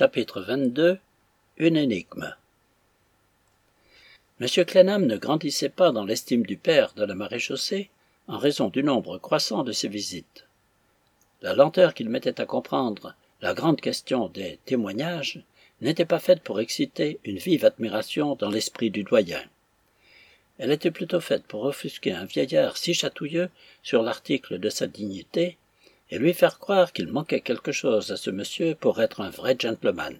Chapitre 22 Une énigme. M. Clennam ne grandissait pas dans l'estime du père de la maréchaussée en raison du nombre croissant de ses visites. La lenteur qu'il mettait à comprendre la grande question des témoignages n'était pas faite pour exciter une vive admiration dans l'esprit du doyen. Elle était plutôt faite pour offusquer un vieillard si chatouilleux sur l'article de sa dignité et lui faire croire qu'il manquait quelque chose à ce monsieur pour être un vrai gentleman.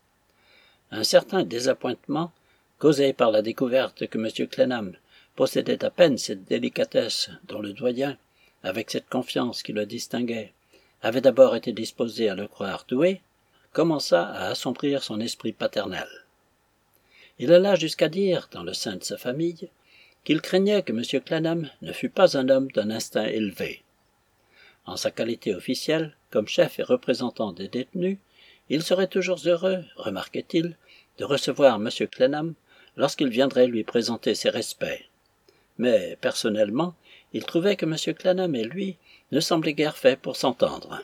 Un certain désappointement, causé par la découverte que M. Clennam possédait à peine cette délicatesse dont le doyen, avec cette confiance qui le distinguait, avait d'abord été disposé à le croire doué, commença à assombrir son esprit paternel. Il alla jusqu'à dire, dans le sein de sa famille, qu'il craignait que M. Clennam ne fût pas un homme d'un instinct élevé. En sa qualité officielle, comme chef et représentant des détenus, il serait toujours heureux, remarquait-il, de recevoir M. Clennam lorsqu'il viendrait lui présenter ses respects. Mais, personnellement, il trouvait que M. Clennam et lui ne semblaient guère faits pour s'entendre.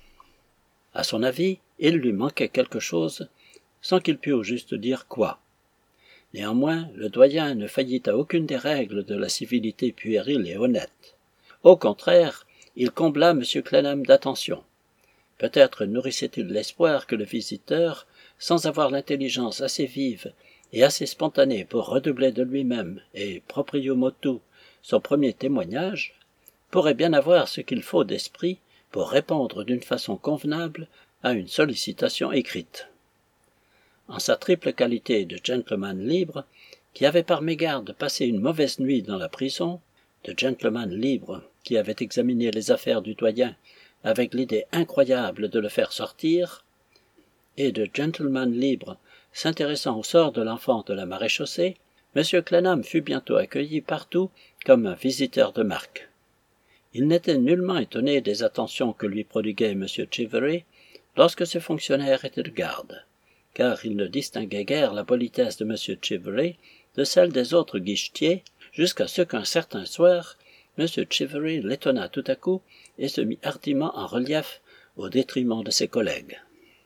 À son avis, il lui manquait quelque chose, sans qu'il pût au juste dire quoi. Néanmoins, le doyen ne faillit à aucune des règles de la civilité puérile et honnête. Au contraire, il combla M. Clennam d'attention. Peut-être nourrissait-il l'espoir que le visiteur, sans avoir l'intelligence assez vive et assez spontanée pour redoubler de lui-même et, proprio motu, son premier témoignage, pourrait bien avoir ce qu'il faut d'esprit pour répondre d'une façon convenable à une sollicitation écrite. En sa triple qualité de gentleman libre, qui avait par mégarde passé une mauvaise nuit dans la prison, de gentleman libre qui avait examiné les affaires du doyen avec l'idée incroyable de le faire sortir, et de gentleman libre s'intéressant au sort de l'enfant de la maréchaussée, M. Clennam fut bientôt accueilli partout comme un visiteur de marque. Il n'était nullement étonné des attentions que lui prodiguait M. Chivery lorsque ce fonctionnaire était de garde, car il ne distinguait guère la politesse de M. Chivery de celle des autres guichetiers, jusqu'à ce qu'un certain soir, M. Chivery l'étonna tout à coup et se mit hardiment en relief au détriment de ses collègues.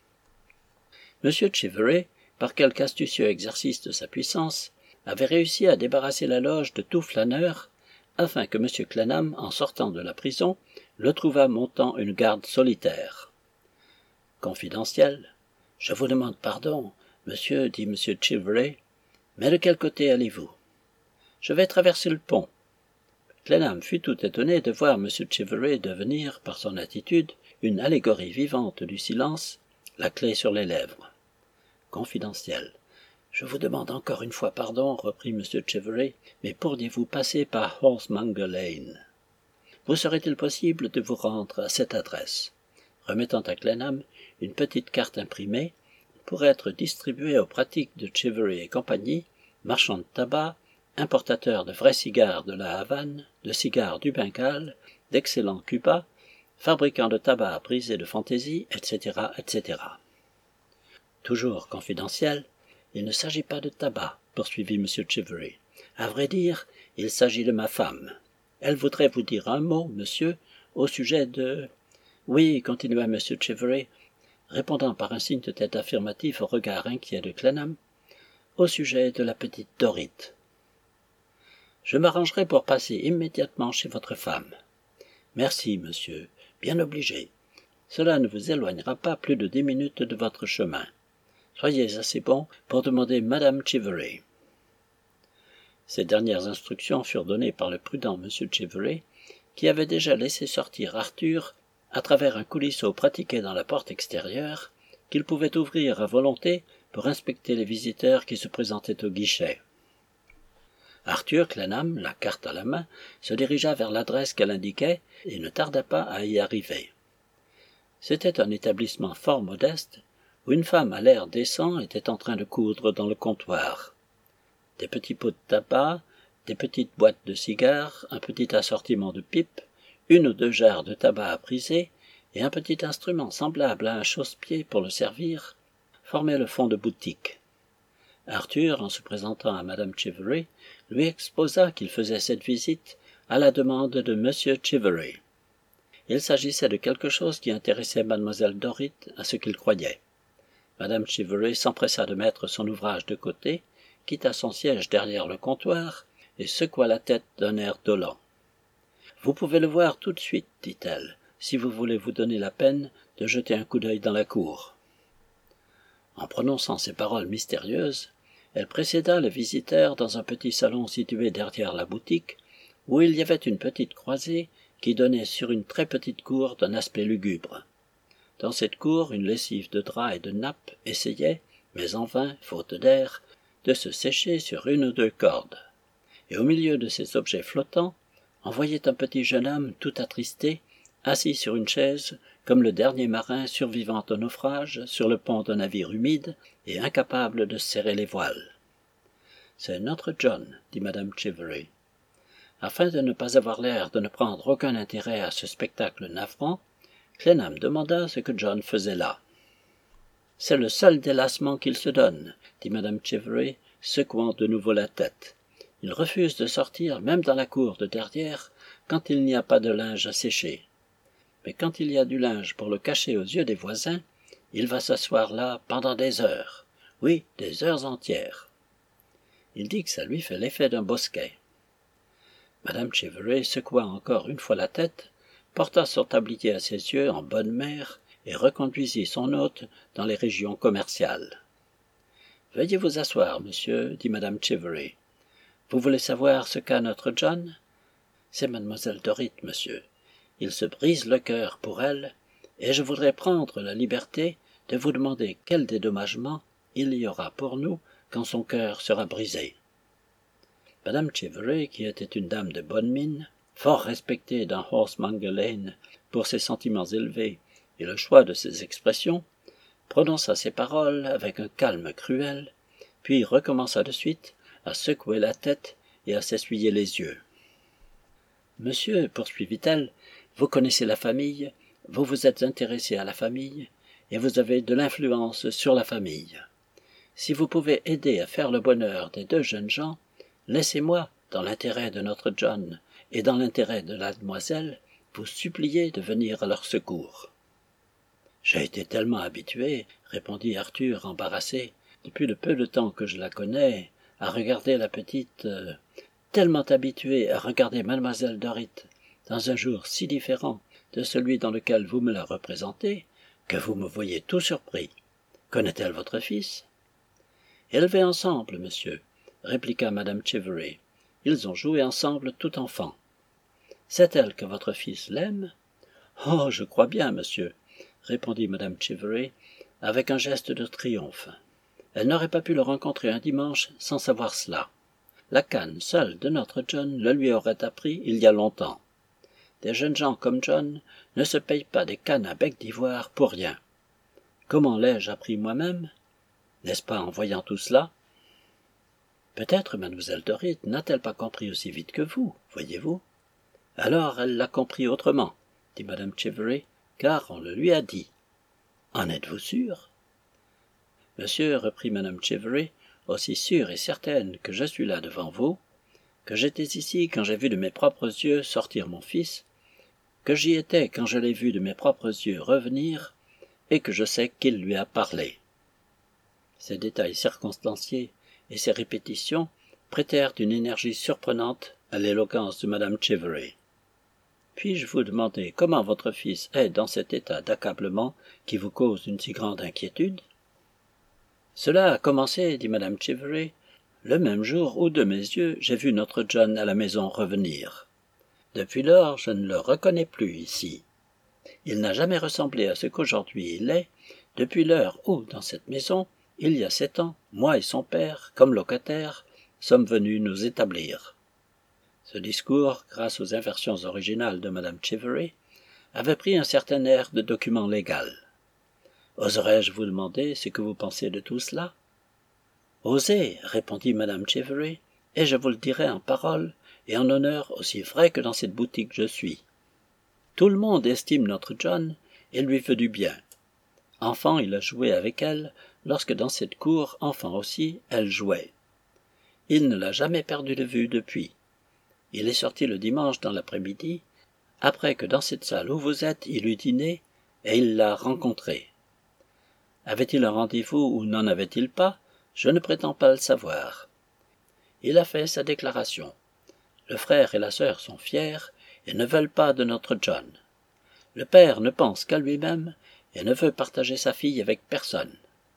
M. Chivery, par quelque astucieux exercice de sa puissance, avait réussi à débarrasser la loge de tout flâneur, afin que M. Clennam, en sortant de la prison, le trouvât montant une garde solitaire. Confidentiel. « Je vous demande pardon, monsieur, dit M. Chivery, mais de quel côté allez-vous? »« Je vais traverser le pont. » Clennam fut tout étonné de voir M. Chivery devenir, par son attitude, une allégorie vivante du silence, la clé sur les lèvres. Confidentiel. « Je vous demande encore une fois pardon, reprit M. Chivery, mais pourriez-vous passer par Horsemonger Lane? Vous serait-il possible de vous rendre à cette adresse? » Remettant à Clennam une petite carte imprimée, pour être distribuée aux pratiques de Chivery et compagnie, marchands de tabac, importateurs de vrais cigares de la Havane, de cigares du Bengale, d'excellents Cuba, fabricants de tabac brisé de fantaisie, etc., etc. Toujours confidentiel, il ne s'agit pas de tabac, poursuivit M. Chivery. À vrai dire, il s'agit de ma femme. Elle voudrait vous dire un mot, monsieur, au sujet de... Oui, continua M. Chivery, répondant par un signe de tête affirmatif au regard inquiet de Clennam, au sujet de la petite Dorrit. Je m'arrangerai pour passer immédiatement chez votre femme. Merci, monsieur, bien obligé. Cela ne vous éloignera pas plus de 10 minutes de votre chemin. Soyez assez bon pour demander Madame Chivery. Ces dernières instructions furent données par le prudent M. Chivery, qui avait déjà laissé sortir Arthur à travers un coulisseau pratiqué dans la porte extérieure, qu'il pouvait ouvrir à volonté pour inspecter les visiteurs qui se présentaient au guichet. Arthur Clennam, la carte à la main, se dirigea vers l'adresse qu'elle indiquait et ne tarda pas à y arriver. C'était un établissement fort modeste, où une femme à l'air décent était en train de coudre dans le comptoir. Des petits pots de tabac, des petites boîtes de cigares, un petit assortiment de pipes, une ou deux jarres de tabac à briser et un petit instrument semblable à un chausse-pied pour le servir, formaient le fond de boutique. Arthur, en se présentant à Madame Chivery, lui exposa qu'il faisait cette visite à la demande de M. Chivery. Il s'agissait de quelque chose qui intéressait Mademoiselle Dorrit à ce qu'il croyait. Madame Chivery s'empressa de mettre son ouvrage de côté, quitta son siège derrière le comptoir et secoua la tête d'un air dolent. « Vous pouvez le voir tout de suite, dit-elle, si vous voulez vous donner la peine de jeter un coup d'œil dans la cour. » En prononçant ces paroles mystérieuses, elle précéda le visiteur dans un petit salon situé derrière la boutique, où il y avait une petite croisée qui donnait sur une très petite cour d'un aspect lugubre. Dans cette cour, une lessive de drap et de nappes essayait, mais en vain, faute d'air, de se sécher sur une ou deux cordes. Et au milieu de ces objets flottants, on voyait un petit jeune homme tout attristé, assis sur une chaise, comme le dernier marin survivant au naufrage sur le pont d'un navire humide et incapable de serrer les voiles. « C'est notre John, » dit madame Chivery. Afin de ne pas avoir l'air de ne prendre aucun intérêt à ce spectacle navrant, Clennam demanda ce que John faisait là. « C'est le seul délassement qu'il se donne, » dit madame Chivery, secouant de nouveau la tête. « Il refuse de sortir même dans la cour de derrière quand il n'y a pas de linge à sécher. Mais quand il y a du linge pour le cacher aux yeux des voisins, il va s'asseoir là pendant des heures. Oui, des heures entières. Il dit que ça lui fait l'effet d'un bosquet. » Madame Chivery secoua encore une fois la tête, porta son tablier à ses yeux en bonne mère et reconduisit son hôte dans les régions commerciales. « Veuillez vous asseoir, monsieur, dit madame Chivery. Vous voulez savoir ce qu'a notre John? C'est mademoiselle Dorrit, monsieur. Il se brise le cœur pour elle, et je voudrais prendre la liberté de vous demander quel dédommagement il y aura pour nous quand son cœur sera brisé. » Madame Chivery, qui était une dame de bonne mine, fort respectée dans Horsemonger Lane pour ses sentiments élevés et le choix de ses expressions, prononça ces paroles avec un calme cruel, puis recommença de suite à secouer la tête et à s'essuyer les yeux. « Monsieur, poursuivit-elle, vous connaissez la famille, vous vous êtes intéressé à la famille, et vous avez de l'influence sur la famille. Si vous pouvez aider à faire le bonheur des deux jeunes gens, laissez-moi, dans l'intérêt de notre John et dans l'intérêt de la demoiselle, vous supplier de venir à leur secours. »« J'ai été tellement habitué, répondit Arthur embarrassé, depuis le peu de temps que je la connais, à regarder la petite... tellement habitué à regarder mademoiselle Dorrit dans un jour si différent de celui dans lequel vous me la représentez, que vous me voyez tout surpris. Connaît-elle votre fils? »« Élevés ensemble, monsieur, » répliqua madame Chivery. « Ils ont joué ensemble tout enfant. »« Sait-elle que votre fils l'aime? »« Oh, je crois bien, monsieur, » répondit madame Chivery, avec un geste de triomphe. Elle n'aurait pas pu le rencontrer un dimanche sans savoir cela. La canne seule de notre John le lui aurait appris il y a longtemps. Des jeunes gens comme John ne se payent pas des cannes à bec d'ivoire pour rien. Comment l'ai-je appris moi-même? N'est-ce pas en voyant tout cela? Peut-être mademoiselle Dorrit n'a-t-elle pas compris aussi vite que vous, voyez-vous? Alors elle l'a compris autrement, dit madame Chivery, car on le lui a dit. En êtes-vous sûr? Monsieur, reprit madame Chivery, aussi sûre et certaine que je suis là devant vous, que j'étais ici quand j'ai vu de mes propres yeux sortir mon fils, que j'y étais quand je l'ai vu de mes propres yeux revenir, et que je sais qu'il lui a parlé. Ces détails circonstanciés et ces répétitions prêtèrent une énergie surprenante à l'éloquence de madame Chivery. « Puis-je vous demander comment votre fils est dans cet état d'accablement qui vous cause une si grande inquiétude? »« Cela a commencé, dit madame Chivery, le même jour où de mes yeux j'ai vu notre John à la maison revenir. Depuis lors, je ne le reconnais plus ici. Il n'a jamais ressemblé à ce qu'aujourd'hui il est, depuis l'heure où, dans cette maison, il y a 7 ans, moi et son père, comme locataires, sommes venus nous établir. » Ce discours, grâce aux inversions originales de madame Chivery, avait pris un certain air de document légal. Oserais-je vous demander ce que vous pensez de tout cela? Osez, répondit madame Chivery, et je vous le dirai en parole et en honneur aussi vrai que dans cette boutique je suis. Tout le monde estime notre John et lui veut du bien. Enfant, il a joué avec elle, lorsque dans cette cour, enfant aussi, elle jouait. Il ne l'a jamais perdu de vue depuis. Il est sorti le dimanche dans l'après-midi, après que dans cette salle où vous êtes, il eut dîné, et il l'a rencontrée. Avait-il un rendez-vous ou n'en avait-il pas? Je ne prétends pas le savoir. Il a fait sa déclaration. Le frère et la sœur sont fiers et ne veulent pas de notre John. Le père ne pense qu'à lui-même et ne veut partager sa fille avec personne.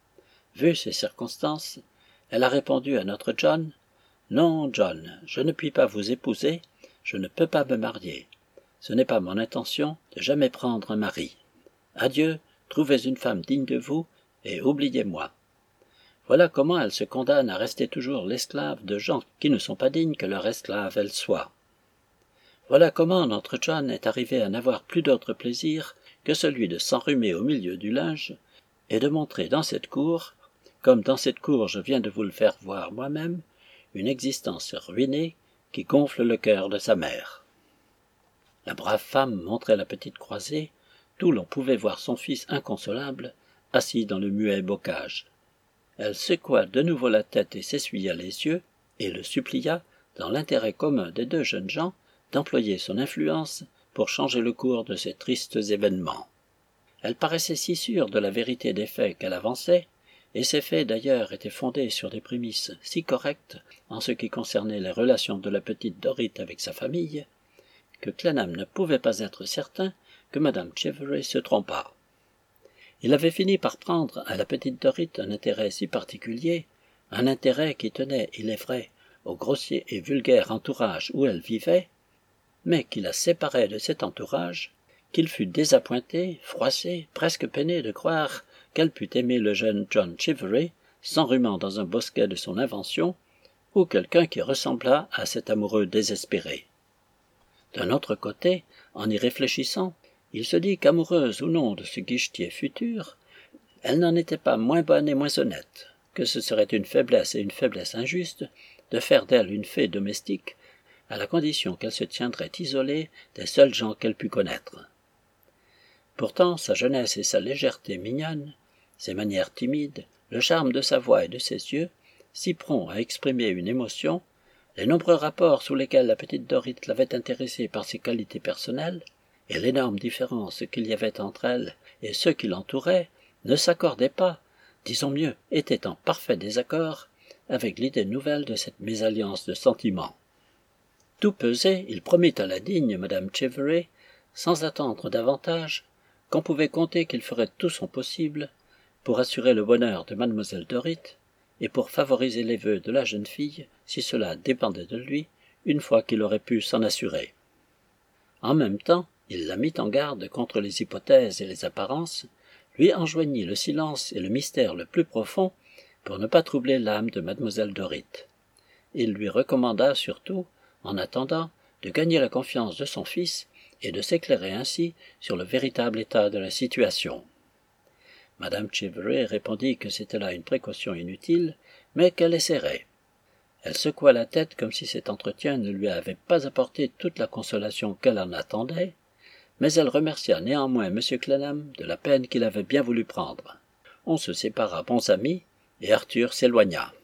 Vu ces circonstances, elle a répondu à notre John: « Non, John, je ne puis pas vous épouser, je ne peux pas me marier. Ce n'est pas mon intention de jamais prendre un mari. Adieu, trouvez une femme digne de vous et oubliez-moi. » Voilà comment elle se condamne à rester toujours l'esclave de gens qui ne sont pas dignes que leur esclave elle soit. Voilà comment notre John est arrivé à n'avoir plus d'autre plaisir que celui de s'enrhumer au milieu du linge et de montrer dans cette cour, comme dans cette cour je viens de vous le faire voir moi-même, une existence ruinée qui gonfle le cœur de sa mère. La brave femme montrait la petite croisée, d'où l'on pouvait voir son fils inconsolable, assis dans le muet bocage. Elle secoua de nouveau la tête et s'essuya les yeux, et le supplia, dans l'intérêt commun des deux jeunes gens, d'employer son influence pour changer le cours de ces tristes événements. Elle paraissait si sûre de la vérité des faits qu'elle avançait, et ces faits d'ailleurs étaient fondés sur des prémices si correctes en ce qui concernait les relations de la petite Dorrit avec sa famille, que Clennam ne pouvait pas être certain que madame Chevery se trompât. Il avait fini par prendre à la petite Dorrit un intérêt si particulier, un intérêt qui tenait, il est vrai, au grossier et vulgaire entourage où elle vivait, mais qui la séparait de cet entourage, qu'il fut désappointé, froissé, presque peiné de croire qu'elle pût aimer le jeune John Chevery, s'enrhumant dans un bosquet de son invention, ou quelqu'un qui ressemblât à cet amoureux désespéré. D'un autre côté, en y réfléchissant, il se dit qu'amoureuse ou non de ce guichetier futur, elle n'en était pas moins bonne et moins honnête, que ce serait une faiblesse et une faiblesse injuste de faire d'elle une fée domestique, à la condition qu'elle se tiendrait isolée des seuls gens qu'elle pût connaître. Pourtant, sa jeunesse et sa légèreté mignonne, ses manières timides, le charme de sa voix et de ses yeux, si prompts à exprimer une émotion, les nombreux rapports sous lesquels la petite Dorrit l'avait intéressée par ses qualités personnelles, et l'énorme différence qu'il y avait entre elle et ceux qui l'entouraient, ne s'accordaient pas, disons mieux, étaient en parfait désaccord avec l'idée nouvelle de cette mésalliance de sentiments. Tout pesé, il promit à la digne madame Chevery, sans attendre davantage, qu'on pouvait compter qu'il ferait tout son possible pour assurer le bonheur de mademoiselle Dorrit et pour favoriser les vœux de la jeune fille, si cela dépendait de lui, une fois qu'il aurait pu s'en assurer. En même temps, il la mit en garde contre les hypothèses et les apparences, lui enjoignit le silence et le mystère le plus profond pour ne pas troubler l'âme de mademoiselle Dorrit. Il lui recommanda surtout, en attendant, de gagner la confiance de son fils et de s'éclairer ainsi sur le véritable état de la situation. Madame Chevery répondit que c'était là une précaution inutile, mais qu'elle essaierait. Elle secoua la tête comme si cet entretien ne lui avait pas apporté toute la consolation qu'elle en attendait, mais elle remercia néanmoins M. Clennam de la peine qu'il avait bien voulu prendre. On se sépara bons amis, et Arthur s'éloigna.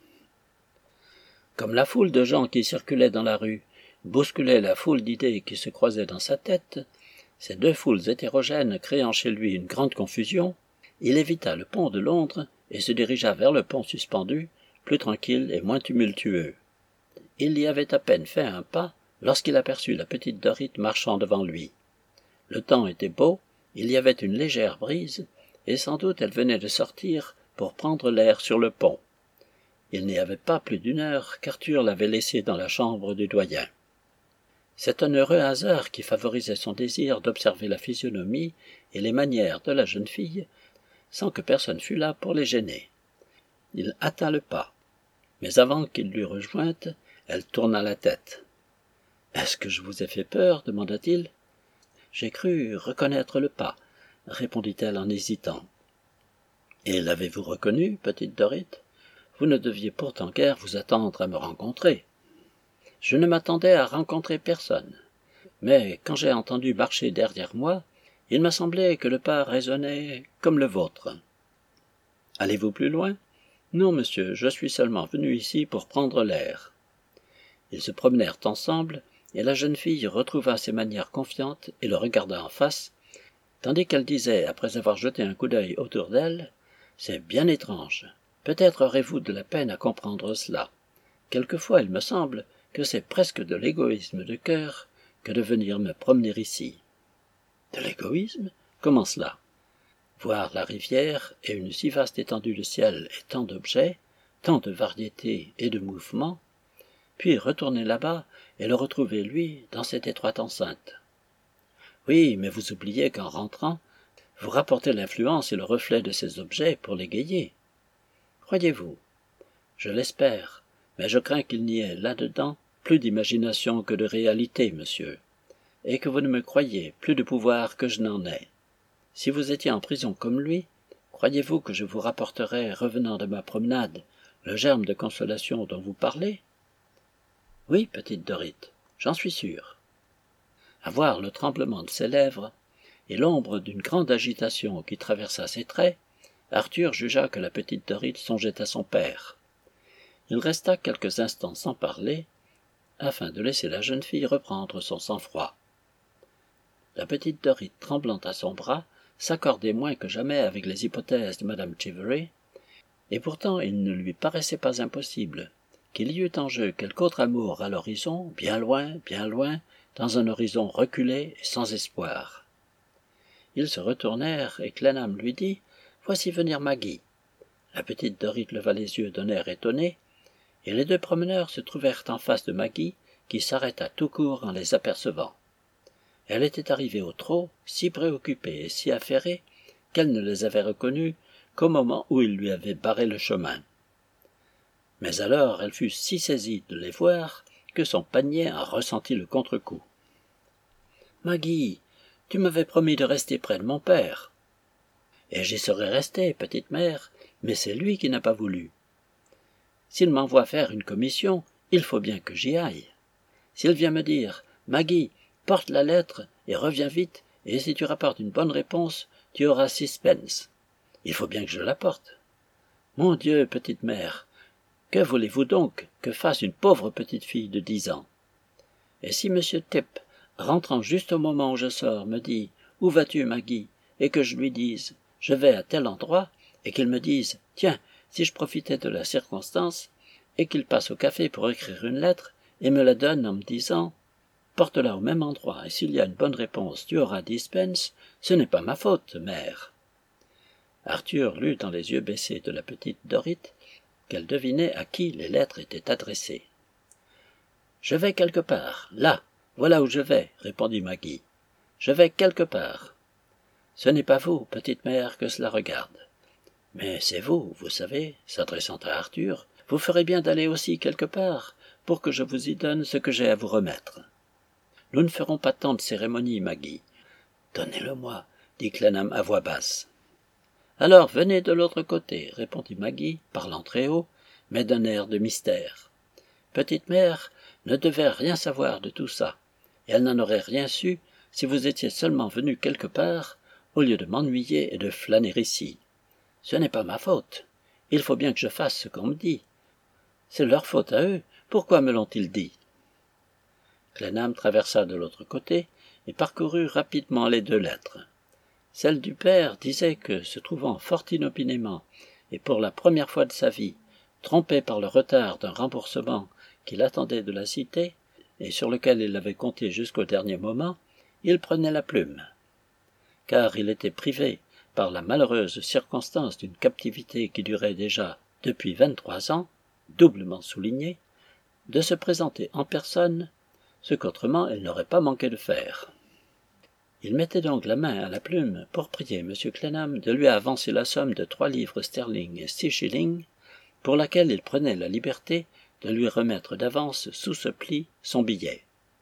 Comme la foule de gens qui circulaient dans la rue bousculait la foule d'idées qui se croisaient dans sa tête, ces deux foules hétérogènes créant chez lui une grande confusion, il évita le pont de Londres et se dirigea vers le pont suspendu, plus tranquille et moins tumultueux. Il y avait à peine fait un pas lorsqu'il aperçut la petite Dorrit marchant devant lui. Le temps était beau, il y avait une légère brise, et sans doute elle venait de sortir pour prendre l'air sur le pont. Il n'y avait pas plus d'une heure qu'Arthur l'avait laissée dans la chambre du doyen. C'est un heureux hasard qui favorisait son désir d'observer la physionomie et les manières de la jeune fille, sans que personne fût là pour les gêner. Il hâta le pas, mais avant qu'il l'eût rejointe, elle tourna la tête. « Est-ce que je vous ai fait peur ?» demanda-t-il. « J'ai cru reconnaître le pas, » répondit-elle en hésitant. « Et l'avez-vous reconnu, petite Dorrit ? Vous ne deviez pourtant guère vous attendre à me rencontrer. » « Je ne m'attendais à rencontrer personne, mais quand j'ai entendu marcher derrière moi, il m'a semblé que le pas résonnait comme le vôtre. »« Allez-vous plus loin ? » ?»« Non, monsieur, je suis seulement venu ici pour prendre l'air. » Ils se promenèrent ensemble, et la jeune fille retrouva ses manières confiantes et le regarda en face, tandis qu'elle disait, après avoir jeté un coup d'œil autour d'elle, C'est bien étrange. Peut-être aurez-vous de la peine à comprendre cela. Quelquefois il me semble que c'est presque de l'égoïsme de cœur que de venir me promener ici. De l'égoïsme? Comment cela? Voir la rivière et une si vaste étendue de ciel et tant d'objets, tant de variétés et de mouvements, puis retourner là-bas et le retrouver lui dans cette étroite enceinte. Oui, mais vous oubliez qu'en rentrant, vous rapportez l'influence et le reflet de ces objets pour l'égayer. Croyez-vous? Je l'espère, mais je crains qu'il n'y ait là-dedans plus d'imagination que de réalité, monsieur, et que vous ne me croyiez plus de pouvoir que je n'en ai. Si vous étiez en prison comme lui, croyez-vous que je vous rapporterais, revenant de ma promenade, le germe de consolation dont vous parlez? Oui, petite Dorite, j'en suis sûr. À voir le tremblement de ses lèvres et l'ombre d'une grande agitation qui traversa ses traits, Arthur jugea que la petite Dorite songeait à son père. Il resta quelques instants sans parler, afin de laisser la jeune fille reprendre son sang-froid. La petite Dorite, tremblant à son bras, s'accordait moins que jamais avec les hypothèses de Madame Chivery, et pourtant il ne lui paraissait pas impossible qu'il y eût en jeu quelque autre amour à l'horizon, bien loin, dans un horizon reculé et sans espoir. Ils se retournèrent, et Clennam lui dit « Voici venir Maggie ». La petite Dorite leva les yeux d'un air étonné, et les deux promeneurs se trouvèrent en face de Maggie, qui s'arrêta tout court en les apercevant. Elle était arrivée au trot, si préoccupée et si affairée, qu'elle ne les avait reconnus qu'au moment où ils lui avaient barré le chemin. Mais alors elle fut si saisie de les voir que son panier en ressentit le contre-coup. « Maggie, tu m'avais promis de rester près de mon père. »« Et j'y serais restée, petite mère, mais c'est lui qui n'a pas voulu. S'il m'envoie faire une commission, il faut bien que j'y aille. S'il vient me dire « Maggie, porte la lettre et reviens vite, et si tu rapportes une bonne réponse, tu auras 6 pence. » Il faut bien que je la porte. Mon Dieu, petite mère, que voulez-vous donc que fasse une pauvre petite fille de 10 ans? Et si M. Tipp, rentrant juste au moment où je sors, me dit « Où vas-tu, Maggie ?» et que je lui dise « Je vais à tel endroit » et qu'il me dise « Tiens, si je profitais de la circonstance » et qu'il passe au café pour écrire une lettre et me la donne en me disant « Porte-la au même endroit et s'il y a une bonne réponse, tu auras 10 pence, ce n'est pas ma faute, mère. » Arthur lut dans les yeux baissés de la petite Dorite qu'elle devinait à qui les lettres étaient adressées. « Je vais quelque part, là, voilà où je vais, » répondit Maggie. « Je vais quelque part. Ce n'est pas vous, petite mère, que cela regarde. Mais c'est vous, vous savez, s'adressant à Arthur, vous ferez bien d'aller aussi quelque part, pour que je vous y donne ce que j'ai à vous remettre. Nous ne ferons pas tant de cérémonie, Maggie. Donnez-le-moi, dit Clennam à voix basse. Alors venez de l'autre côté, répondit Maggie, parlant très haut, mais d'un air de mystère. Petite mère ne devait rien savoir de tout ça, et elle n'en aurait rien su si vous étiez seulement venu quelque part, au lieu de m'ennuyer et de flâner ici. Ce n'est pas ma faute. Il faut bien que je fasse ce qu'on me dit. C'est leur faute à eux. Pourquoi me l'ont-ils dit? Clennam traversa de l'autre côté et parcourut rapidement les 2 lettres. Celle du père disait que, se trouvant fort inopinément, et pour la première fois de sa vie, trompé par le retard d'un remboursement qu'il attendait de la cité, et sur lequel il avait compté jusqu'au dernier moment, il prenait la plume. Car il était privé, par la malheureuse circonstance d'une captivité qui durait déjà depuis 23 ans, doublement soulignée, de se présenter en personne, ce qu'autrement elle n'aurait pas manqué de faire. Il mettait donc la main à la plume pour prier M. Clennam de lui avancer la somme de 3 livres sterling et 6 shillings, pour laquelle il prenait la liberté de lui remettre d'avance sous ce pli son billet.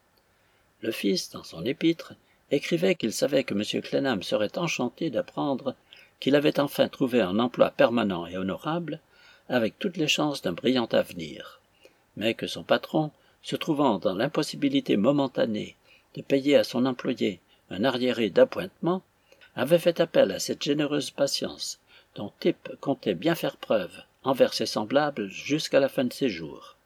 Le fils, dans son épître, écrivait qu'il savait que M. Clennam serait enchanté d'apprendre qu'il avait enfin trouvé un emploi permanent et honorable, avec toutes les chances d'un brillant avenir, mais que son patron, se trouvant dans l'impossibilité momentanée de payer à son employé un arriéré d'appointement, avait fait appel à cette généreuse patience dont Tipp comptait bien faire preuve envers ses semblables jusqu'à la fin de ses jours.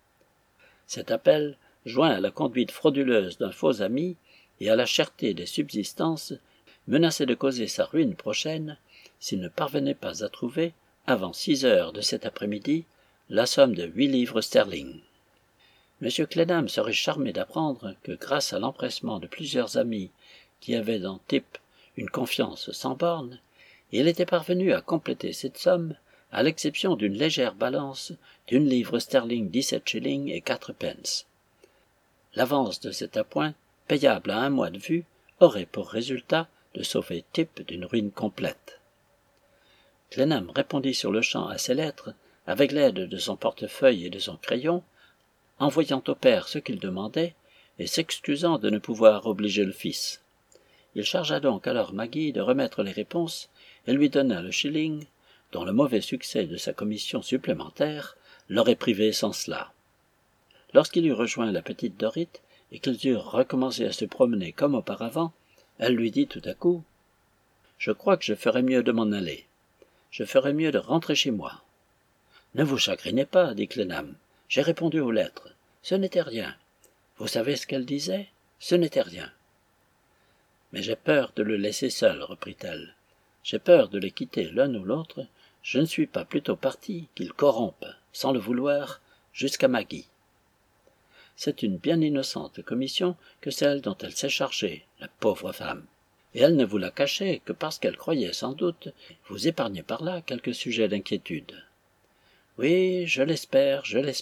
Cet appel, joint à la conduite frauduleuse d'un faux ami et à la cherté des subsistances, menaçait de causer sa ruine prochaine s'il ne parvenait pas à trouver, avant 6 heures de cet après-midi, la somme de 8 livres sterling. M. Clennam serait charmé d'apprendre que, grâce à l'empressement de plusieurs amis qui avaient dans Tip une confiance sans bornes, il était parvenu à compléter cette somme, à l'exception d'une légère balance d'1 livre sterling 17 shillings et 4 pence. L'avance de cet appoint, payable à 1 mois de vue, aurait pour résultat de sauver Tip d'une ruine complète. Clennam répondit sur-le-champ à ces lettres, avec l'aide de son portefeuille et de son crayon, envoyant au père ce qu'il demandait, et s'excusant de ne pouvoir obliger le fils. Il chargea donc alors Maggie de remettre les réponses, et lui donna le shilling, dont le mauvais succès de sa commission supplémentaire l'aurait privé sans cela. Lorsqu'il eut rejoint la petite Dorrit, et qu'ils eurent recommencé à se promener comme auparavant, elle lui dit tout à coup « Je crois que je ferais mieux de m'en aller. Je ferais mieux de rentrer chez moi. »« Ne vous chagrinez pas, dit Clennam. J'ai répondu aux lettres. Ce n'était rien. Vous savez ce qu'elle disait? Ce n'était rien. »« Mais j'ai peur de le laisser seul, reprit-elle. J'ai peur de les quitter l'un ou l'autre. Je ne suis pas plutôt parti qu'ils corrompent, sans le vouloir, jusqu'à Maggie. C'est une bien innocente commission que celle dont elle s'est chargée, la pauvre femme. Et elle ne vous l'a cachée que parce qu'elle croyait sans doute vous épargner par là quelques sujets d'inquiétude. Oui, je l'espère,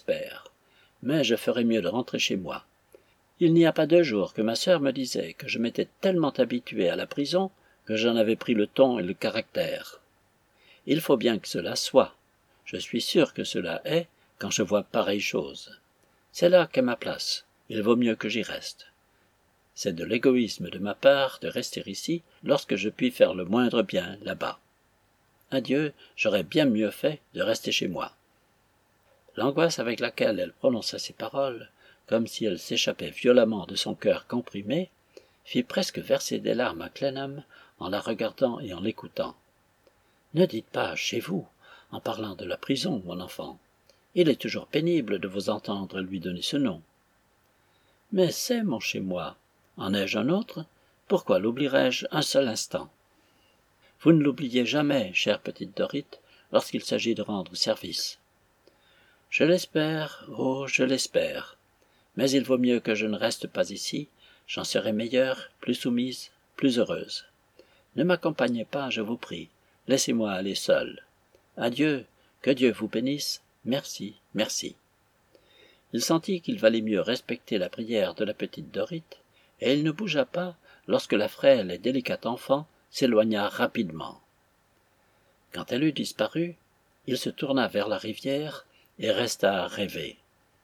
mais je ferais mieux de rentrer chez moi. Il n'y a pas 2 jours que ma sœur me disait que je m'étais tellement habitué à la prison que j'en avais pris le ton et le caractère. Il faut bien que cela soit. Je suis sûr que cela est quand je vois pareille chose. C'est là qu'est ma place. Il vaut mieux que j'y reste. C'est de l'égoïsme de ma part de rester ici lorsque je puis faire le moindre bien là-bas. Adieu, j'aurais bien mieux fait de rester chez moi. » L'angoisse avec laquelle elle prononça ces paroles, comme si elles s'échappaient violemment de son cœur comprimé, fit presque verser des larmes à Clennam en la regardant et en l'écoutant. « Ne dites pas chez vous, en parlant de la prison, mon enfant. Il est toujours pénible de vous entendre lui donner ce nom. »« Mais c'est mon chez-moi. En ai-je un autre? Pourquoi l'oublierais-je un seul instant? » « Vous ne l'oubliez jamais, chère petite Dorrit, lorsqu'il s'agit de rendre service. »« Je l'espère, oh, je l'espère. Mais il vaut mieux que je ne reste pas ici, j'en serai meilleure, plus soumise, plus heureuse. Ne m'accompagnez pas, je vous prie, laissez-moi aller seule. Adieu, que Dieu vous bénisse, merci, merci. » Il sentit qu'il valait mieux respecter la prière de la petite Dorrit, et il ne bougea pas lorsque la frêle et délicate enfant s'éloigna rapidement. Quand elle eut disparu, il se tourna vers la rivière et resta à rêver.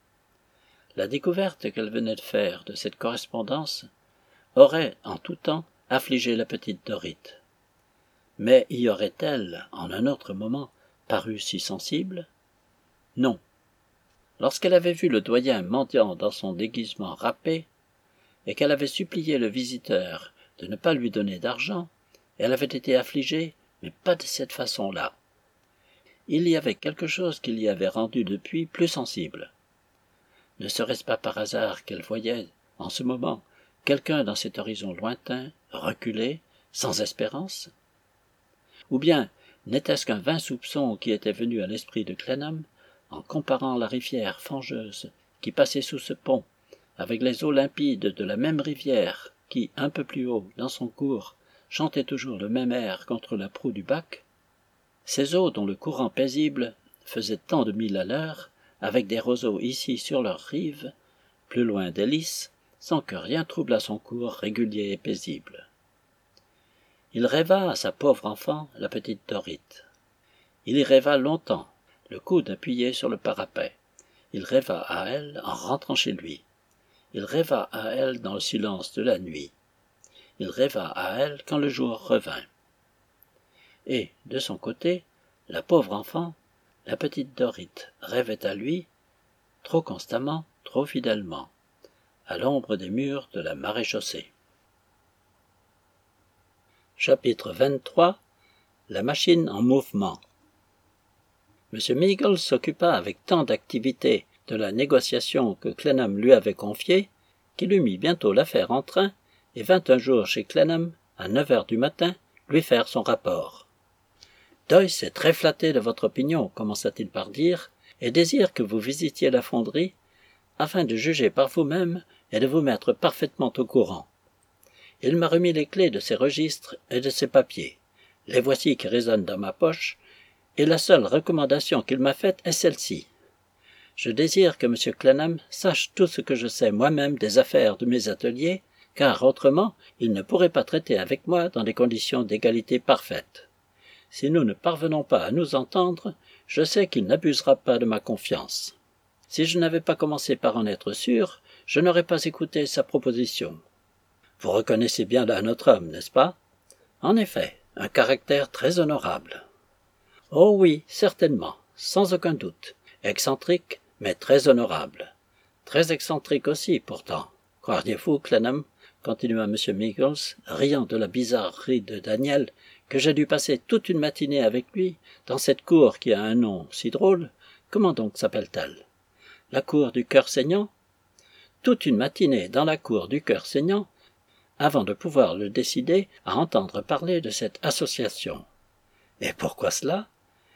La découverte qu'elle venait de faire de cette correspondance aurait, en tout temps, affligé la petite Dorrit. Mais y aurait-elle, en un autre moment, paru si sensible? Non. Lorsqu'elle avait vu le doyen mendiant dans son déguisement râpé, et qu'elle avait supplié le visiteur de ne pas lui donner d'argent, elle avait été affligée, mais pas de cette façon-là. Il y avait quelque chose qui l'y avait rendue depuis plus sensible. Ne serait-ce pas par hasard qu'elle voyait, en ce moment, quelqu'un dans cet horizon lointain, reculé, sans espérance? Ou bien n'était-ce qu'un vain soupçon qui était venu à l'esprit de Clennam, en comparant la rivière fangeuse qui passait sous ce pont, avec les eaux limpides de la même rivière qui, un peu plus haut, dans son cours, chantait toujours le même air contre la proue du bac, ces eaux dont le courant paisible faisait tant de milles à l'heure, avec des roseaux ici sur leurs rives, plus loin des lys, sans que rien troublât son cours régulier et paisible. Il rêva à sa pauvre enfant, la petite Dorrit. Il y rêva longtemps, le coude appuyé sur le parapet. Il rêva à elle en rentrant chez lui. Il rêva à elle dans le silence de la nuit. Il rêva à elle quand le jour revint. Et, de son côté, la pauvre enfant, la petite Dorrit, rêvait à lui, trop constamment, trop fidèlement, à l'ombre des murs de la maréchaussée. Chapitre 23. La machine en mouvement. M. Meagles s'occupa avec tant d'activité de la négociation que Clennam lui avait confiée, qu'il eut mis bientôt l'affaire en train et vint un jour chez Clennam, à 9 heures du matin, lui faire son rapport. Doyce est très flatté de votre opinion, commença-t-il par dire, et désire que vous visitiez la fonderie, afin de juger par vous-même et de vous mettre parfaitement au courant. Il m'a remis les clés de ses registres et de ses papiers. Les voici qui résonnent dans ma poche, et la seule recommandation qu'il m'a faite est celle-ci. Je désire que M. Clennam sache tout ce que je sais moi-même des affaires de mes ateliers, car autrement il ne pourrait pas traiter avec moi dans des conditions d'égalité parfaite. Si nous ne parvenons pas à nous entendre, je sais qu'il n'abusera pas de ma confiance. Si je n'avais pas commencé par en être sûr, je n'aurais pas écouté sa proposition. Vous reconnaissez bien là notre homme, n'est-ce pas? En effet, un caractère très honorable. Oh oui, certainement, sans aucun doute. Excentrique, mais très honorable. Très excentrique aussi, pourtant. Croiriez-vous, Clennam, continua M. Meagles, riant de la bizarrerie de Daniel, que j'ai dû passer toute une matinée avec lui, dans cette cour qui a un nom si drôle? Comment donc s'appelle-t-elle? La cour du cœur saignant? Toute une matinée dans la cour du cœur saignant, avant de pouvoir le décider à entendre parler de cette association. Et pourquoi cela?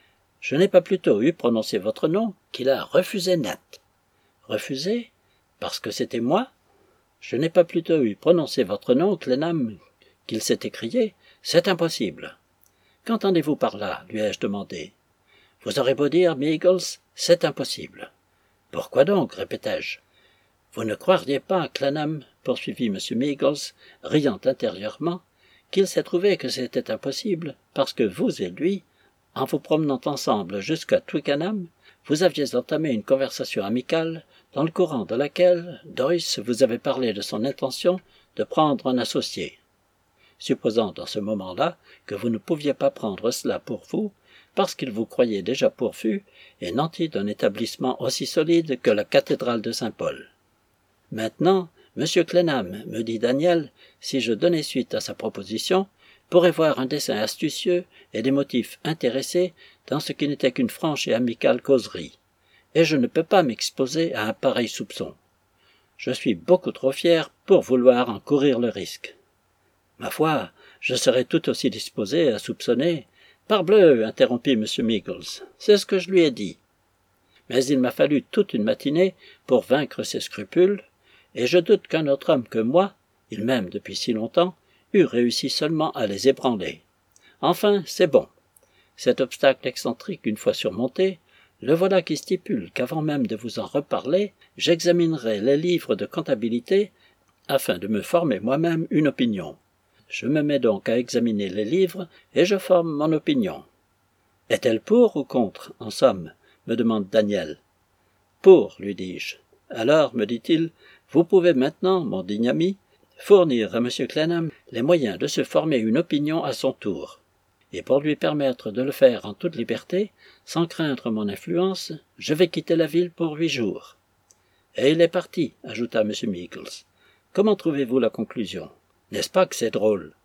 Je n'ai pas plutôt eu prononcé votre nom qu'il a refusé net. Refusé? Parce que c'était moi? Je n'ai pas plutôt eu prononcé votre nom, Clennam, qu'il s'est écrié. C'est impossible. Qu'entendez-vous par là? Lui ai-je demandé. Vous aurez beau dire, Meagles, c'est impossible. Pourquoi donc? Répétai-je. Vous ne croiriez pas, Clennam, poursuivit M. Meagles, riant intérieurement, qu'il s'est trouvé que c'était impossible, parce que vous et lui, en vous promenant ensemble jusqu'à Twickenham, vous aviez entamé une conversation amicale, dans le courant de laquelle Doyce vous avait parlé de son intention de prendre un associé. Supposant dans ce moment-là que vous ne pouviez pas prendre cela pour vous, parce qu'il vous croyait déjà pourvu et nanti d'un établissement aussi solide que la cathédrale de Saint-Paul. Maintenant, M. Clennam, me dit Daniel, si je donnais suite à sa proposition, pourrait voir un dessein astucieux et des motifs intéressés dans ce qui n'était qu'une franche et amicale causerie, et je ne peux pas m'exposer à un pareil soupçon. Je suis beaucoup trop fier pour vouloir en courir le risque. Ma foi, je serais tout aussi disposé à soupçonner. Parbleu, interrompit M. Meagles, c'est ce que je lui ai dit. Mais il m'a fallu toute une matinée pour vaincre ses scrupules, et je doute qu'un autre homme que moi, il m'aime depuis si longtemps, eût réussi seulement à les ébranler. Enfin, c'est bon. Cet obstacle excentrique une fois surmonté, le voilà qui stipule qu'avant même de vous en reparler, j'examinerai les livres de comptabilité afin de me former moi-même une opinion. Je me mets donc à examiner les livres et je forme mon opinion. Est-elle pour ou contre, en somme? Me demande Daniel. Pour, lui dis-je. Alors, me dit-il, vous pouvez maintenant, mon digne ami, fournir à M. Clennam les moyens de se former une opinion à son tour. Et pour lui permettre de le faire en toute liberté, sans craindre mon influence, je vais quitter la ville pour 8 jours. Et il est parti, ajouta M. Meagles. Comment trouvez-vous la conclusion? N'est-ce pas que c'est drôle?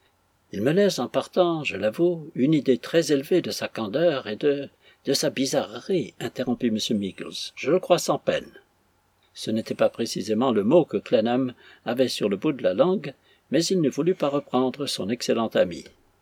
Il me laisse en partant, je l'avoue, une idée très élevée de sa candeur et de sa bizarrerie, interrompit M. Meagles. Je le crois sans peine. Ce n'était pas précisément le mot que Clennam avait sur le bout de la langue, mais il ne voulut pas reprendre son excellent ami.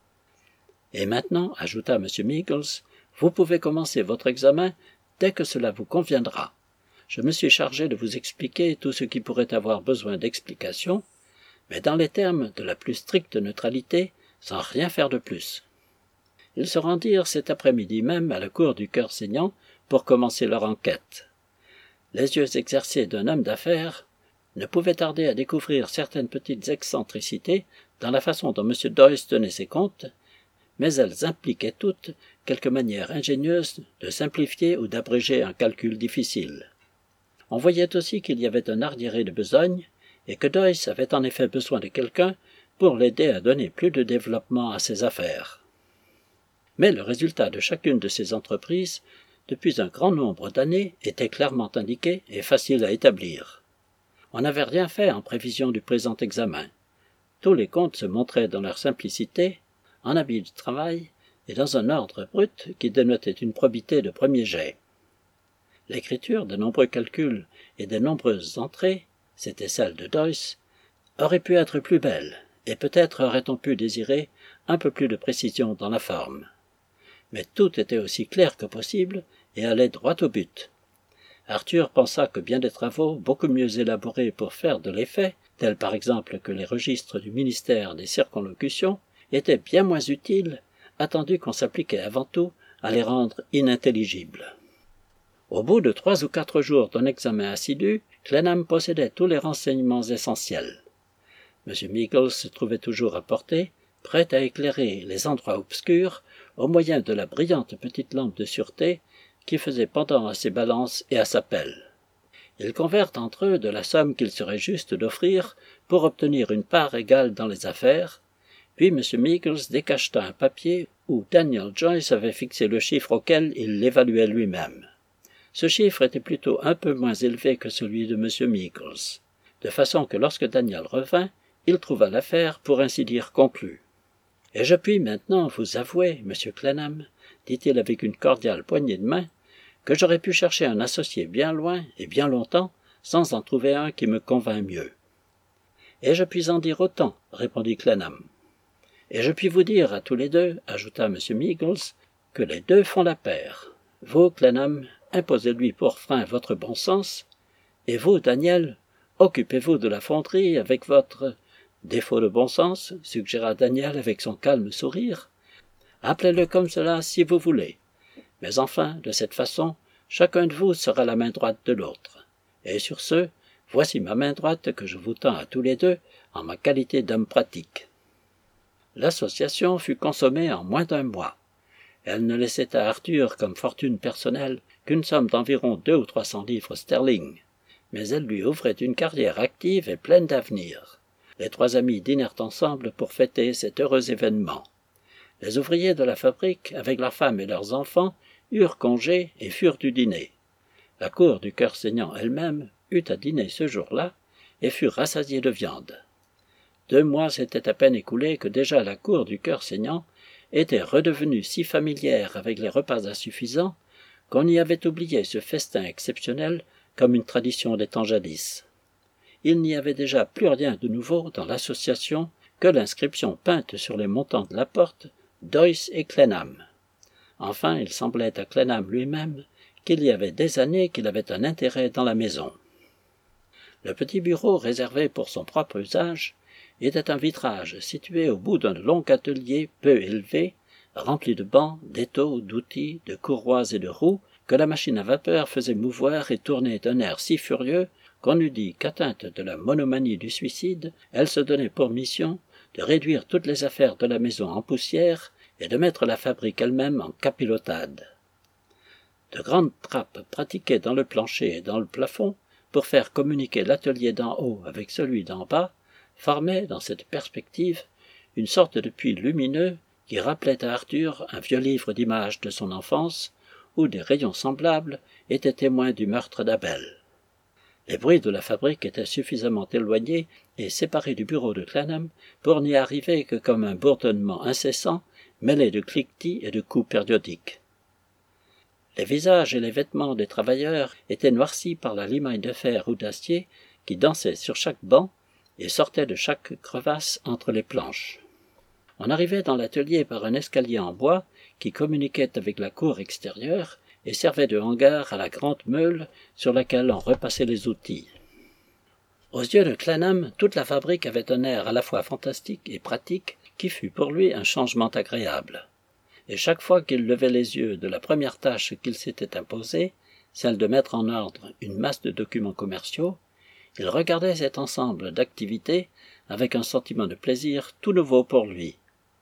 Et maintenant, ajouta M. Meagles, vous pouvez commencer votre examen dès que cela vous conviendra. Je me suis chargé de vous expliquer tout ce qui pourrait avoir besoin d'explication, mais dans les termes de la plus stricte neutralité, sans rien faire de plus. Ils se rendirent cet après-midi même à la cour du cœur saignant pour commencer leur enquête. Les yeux exercés d'un homme d'affaires ne pouvaient tarder à découvrir certaines petites excentricités dans la façon dont M. Doyce tenait ses comptes, mais elles impliquaient toutes quelque manière ingénieuse de simplifier ou d'abréger un calcul difficile. On voyait aussi qu'il y avait un arriéré de besogne, et que Doyce avait en effet besoin de quelqu'un pour l'aider à donner plus de développement à ses affaires. Mais le résultat de chacune de ces entreprises, depuis un grand nombre d'années, était clairement indiqué et facile à établir. On n'avait rien fait en prévision du présent examen. Tous les comptes se montraient dans leur simplicité, en habit de travail et dans un ordre brut qui dénotait une probité de premier jet. L'écriture de nombreux calculs et de nombreuses entrées, c'était celle de Doyce, aurait pu être plus belle, et peut-être aurait-on pu désirer un peu plus de précision dans la forme. mais tout était aussi clair que possible et allait droit au but. Arthur pensa que bien des travaux beaucoup mieux élaborés pour faire de l'effet, tels par exemple que les registres du ministère des circonlocutions, étaient bien moins utiles, attendu qu'on s'appliquait avant tout à les rendre inintelligibles. Au bout de 3 ou 4 jours d'un examen assidu, Clennam possédait tous les renseignements essentiels. M. Meagles se trouvait toujours à portée, prêt à éclairer les endroits obscurs au moyen de la brillante petite lampe de sûreté qui faisait pendant à ses balances et à sa pelle. Ils convinrent entre eux de la somme qu'il serait juste d'offrir pour obtenir une part égale dans les affaires, puis M. Meagles décacheta un papier où Daniel Joyce avait fixé le chiffre auquel il l'évaluait lui-même. Ce chiffre était plutôt un peu moins élevé que celui de M. Meagles, de façon que lorsque Daniel revint, il trouva l'affaire pour ainsi dire conclue. « Et je puis maintenant vous avouer, M. Clennam, dit-il avec une cordiale poignée de main, que j'aurais pu chercher un associé bien loin et bien longtemps sans en trouver un qui me convînt mieux. »« Et je puis en dire autant, répondit Clennam. »« Et je puis vous dire à tous les deux, ajouta M. Meagles, que les deux font la paire. Vous, Clennam, imposez-lui pour frein votre bon sens, et vous, Daniel, occupez-vous de la fonderie avec votre défaut de bon sens, suggéra Daniel avec son calme sourire. Appelez-le comme cela si vous voulez. Mais enfin, de cette façon, chacun de vous sera la main droite de l'autre. Et sur ce, voici ma main droite que je vous tends à tous les deux en ma qualité d'homme pratique. L'association fut consommée en moins d'1 mois. Elle ne laissait à Arthur comme fortune personnelle qu'une somme d'environ 200 ou 300 livres sterling, mais elle lui ouvrait une carrière active et pleine d'avenir. Les 3 amis dînèrent ensemble pour fêter cet heureux événement. Les ouvriers de la fabrique, avec leurs femmes et leurs enfants, eurent congé et furent du dîner. La cour du Cœur Saignant elle-même eut à dîner ce jour-là et fut rassasiée de viande. 2 mois s'étaient à peine écoulés que déjà la cour du Cœur Saignant était redevenue si familière avec les repas insuffisants qu'on y avait oublié ce festin exceptionnel comme une tradition des temps jadis. Il n'y avait déjà plus rien de nouveau dans l'association que l'inscription peinte sur les montants de la porte Doyce et Clennam. Enfin, il semblait à Clennam lui-même qu'il y avait des années qu'il avait un intérêt dans la maison. Le petit bureau réservé pour son propre usage était un vitrage situé au bout d'un long atelier peu élevé, rempli de bancs, d'étaux, d'outils, de courroies et de roues, que la machine à vapeur faisait mouvoir et tourner d'un air si furieux qu'on eût dit qu'atteinte de la monomanie du suicide, elle se donnait pour mission de réduire toutes les affaires de la maison en poussière et de mettre la fabrique elle-même en capilotade. De grandes trappes pratiquées dans le plancher et dans le plafond pour faire communiquer l'atelier d'en haut avec celui d'en bas formaient, dans cette perspective, une sorte de puits lumineux qui rappelait à Arthur un vieux livre d'images de son enfance où des rayons semblables étaient témoins du meurtre d'Abel. Les bruits de la fabrique étaient suffisamment éloignés et séparés du bureau de Clennam pour n'y arriver que comme un bourdonnement incessant mêlé de cliquetis et de coups périodiques. Les visages et les vêtements des travailleurs étaient noircis par la limaille de fer ou d'acier qui dansait sur chaque banc et sortait de chaque crevasse entre les planches. On arrivait dans l'atelier par un escalier en bois qui communiquait avec la cour extérieure et servait de hangar à la grande meule sur laquelle on repassait les outils. Aux yeux de Clennam, toute la fabrique avait un air à la fois fantastique et pratique qui fut pour lui un changement agréable. Et chaque fois qu'il levait les yeux de la première tâche qu'il s'était imposée, celle de mettre en ordre une masse de documents commerciaux, il regardait cet ensemble d'activités avec un sentiment de plaisir tout nouveau pour lui.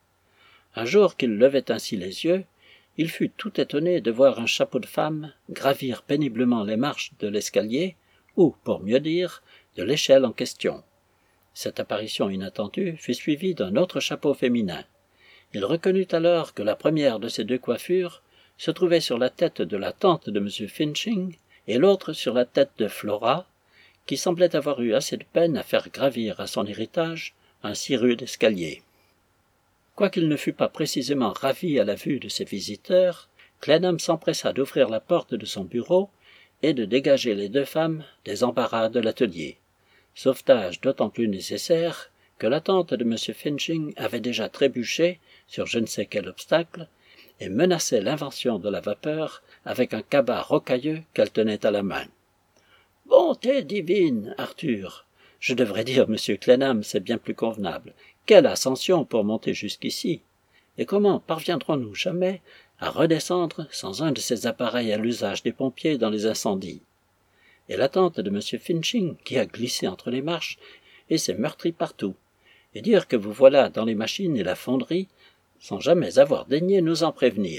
Un jour qu'il levait ainsi les yeux, il fut tout étonné de voir un chapeau de femme gravir péniblement les marches de l'escalier, ou, pour mieux dire, de l'échelle en question. Cette apparition inattendue fut suivie d'un autre chapeau féminin. Il reconnut alors que la première de ces 2 coiffures se trouvait sur la tête de la tante de M. Finching et l'autre sur la tête de Flora, qui semblait avoir eu assez de peine à faire gravir à son héritage un si rude escalier. Quoiqu'il ne fût pas précisément ravi à la vue de ses visiteurs, Clennam s'empressa d'ouvrir la porte de son bureau et de dégager les 2 femmes des embarras de l'atelier. Sauvetage d'autant plus nécessaire que la tante de M. Finching avait déjà trébuché sur je ne sais quel obstacle et menaçait l'invention de la vapeur avec un cabas rocailleux qu'elle tenait à la main. « Bonté divine, Arthur ! Je devrais dire Monsieur Clennam, c'est bien plus convenable. Quelle ascension pour monter jusqu'ici! Et comment parviendrons-nous jamais à redescendre sans un de ces appareils à l'usage des pompiers dans les incendies? Et la tante de M. Finching qui a glissé entre les marches et s'est meurtrie partout. Et dire que vous voilà dans les machines et la fonderie sans jamais avoir daigné nous en prévenir. »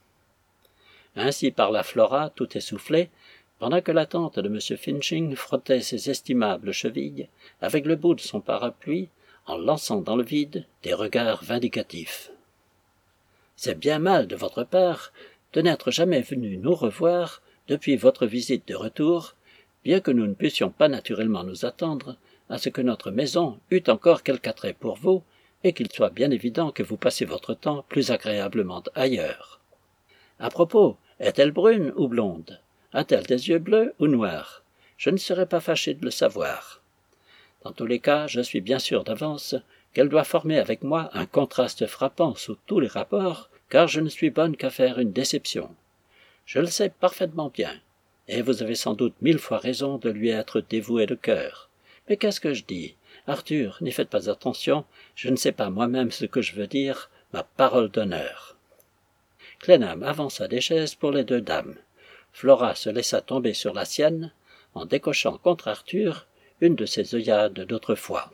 Ainsi parla Flora, tout essoufflée, pendant que la tante de M. Finching frottait ses estimables chevilles avec le bout de son parapluie en lançant dans le vide des regards vindicatifs. « C'est bien mal de votre part de n'être jamais venu nous revoir depuis votre visite de retour, bien que nous ne puissions pas naturellement nous attendre à ce que notre maison eût encore quelque attrait pour vous, et qu'il soit bien évident que vous passez votre temps plus agréablement ailleurs. À propos, est-elle brune ou blonde? A-t-elle des yeux bleus ou noirs? Je ne serais pas fâché de le savoir. Dans tous les cas, je suis bien sûr d'avance qu'elle doit former avec moi un contraste frappant sous tous les rapports, car je ne suis bonne qu'à faire une déception. Je le sais parfaitement bien, et vous avez sans doute 1000 fois raison de lui être dévoué de cœur. Mais qu'est-ce que je dis? Arthur, n'y faites pas attention, je ne sais pas moi-même ce que je veux dire, ma parole d'honneur. » Clennam avança des chaises pour les deux dames. Flora se laissa tomber sur la sienne, en décochant contre Arthur une de ses œillades d'autrefois.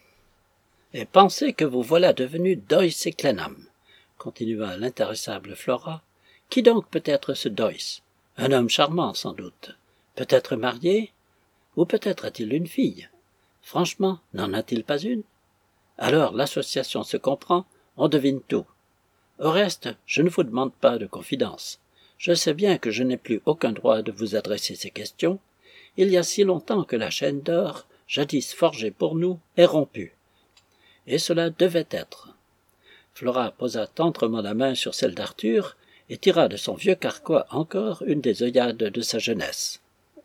« Et pensez que vous voilà devenus Doyce et Clennam, » continua l'intéressable Flora. « Qui donc peut être ce Doyce? Un homme charmant, sans doute. Peut-être marié? Ou peut-être a-t-il une fille? Franchement, n'en a-t-il pas une? Alors l'association se comprend, on devine tout. Au reste, je ne vous demande pas de confidence. Je sais bien que je n'ai plus aucun droit de vous adresser ces questions. Il y a si longtemps que la chaîne d'or, jadis forgée pour nous, est rompue. Et cela devait être. » Flora posa tendrement la main sur celle d'Arthur et tira de son vieux carquois encore une des œillades de sa jeunesse.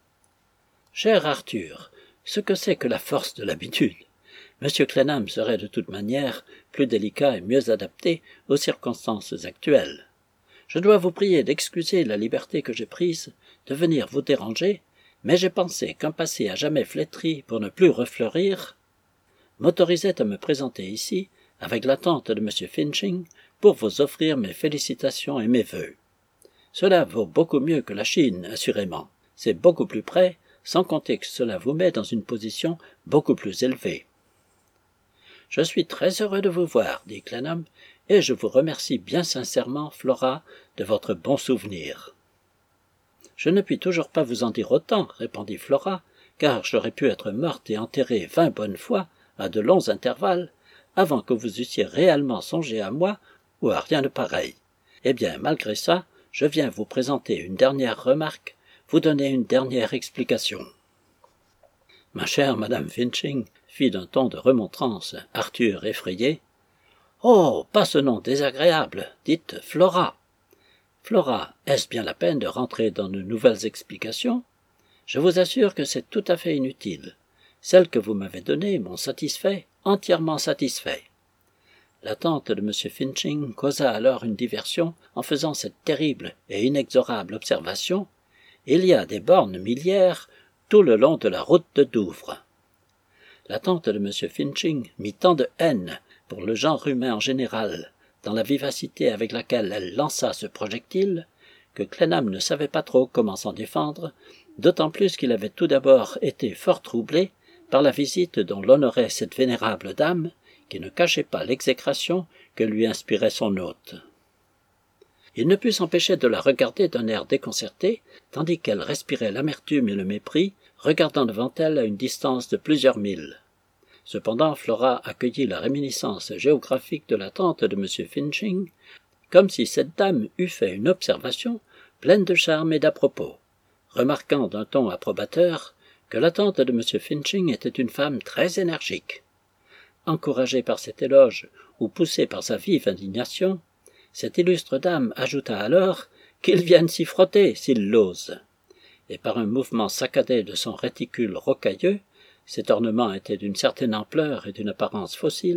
« Cher Arthur, ce que c'est que la force de l'habitude! M. Clennam serait de toute manière plus délicat et mieux adapté aux circonstances actuelles. Je dois vous prier d'excuser la liberté que j'ai prise de venir vous déranger, mais j'ai pensé qu'un passé à jamais flétri pour ne plus refleurir m'autorisait à me présenter ici avec la tante de M. Finching pour vous offrir mes félicitations et mes vœux. Cela vaut beaucoup mieux que la Chine, assurément. C'est beaucoup plus près, sans compter que cela vous met dans une position beaucoup plus élevée. »« Je suis très heureux de vous voir, » dit Clennam, « et je vous remercie bien sincèrement, Flora, de votre bon souvenir. »« Je ne puis toujours pas vous en dire autant, » répondit Flora, « car j'aurais pu être morte et enterrée 20 bonnes fois, à de longs intervalles, avant que vous eussiez réellement songé à moi ou à rien de pareil. Eh bien, malgré ça, je viens vous présenter une dernière remarque, vous donner une dernière explication. » Ma chère Madame Finching, fit d'un ton de remontrance Arthur effrayé. « Oh, pas ce nom désagréable, dites Flora. »« Flora, est-ce bien la peine de rentrer dans de nouvelles explications? Je vous assure que c'est tout à fait inutile. Celles que vous m'avez données m'ont satisfait, entièrement satisfait. » La tante de M. Finching causa alors une diversion en faisant cette terrible et inexorable observation. Il y a des bornes milliaires tout le long de la route de Douvres. La tante de M. Finching mit tant de haine pour le genre humain en général, dans la vivacité avec laquelle elle lança ce projectile, que Clennam ne savait pas trop comment s'en défendre, d'autant plus qu'il avait tout d'abord été fort troublé par la visite dont l'honorait cette vénérable dame, qui ne cachait pas l'exécration que lui inspirait son hôte. Il ne put s'empêcher de la regarder d'un air déconcerté, tandis qu'elle respirait l'amertume et le mépris, regardant devant elle à une distance de plusieurs milles. Cependant, Flora accueillit la réminiscence géographique de la tante de M. Finching, comme si cette dame eût fait une observation pleine de charme et d'à-propos, remarquant d'un ton approbateur que la tante de M. Finching était une femme très énergique. Encouragée par cet éloge ou poussée par sa vive indignation, cette illustre dame ajouta alors qu'il vienne s'y frotter s'il l'ose. Et par un mouvement saccadé de son réticule rocailleux, cet ornement était d'une certaine ampleur et d'une apparence fossile,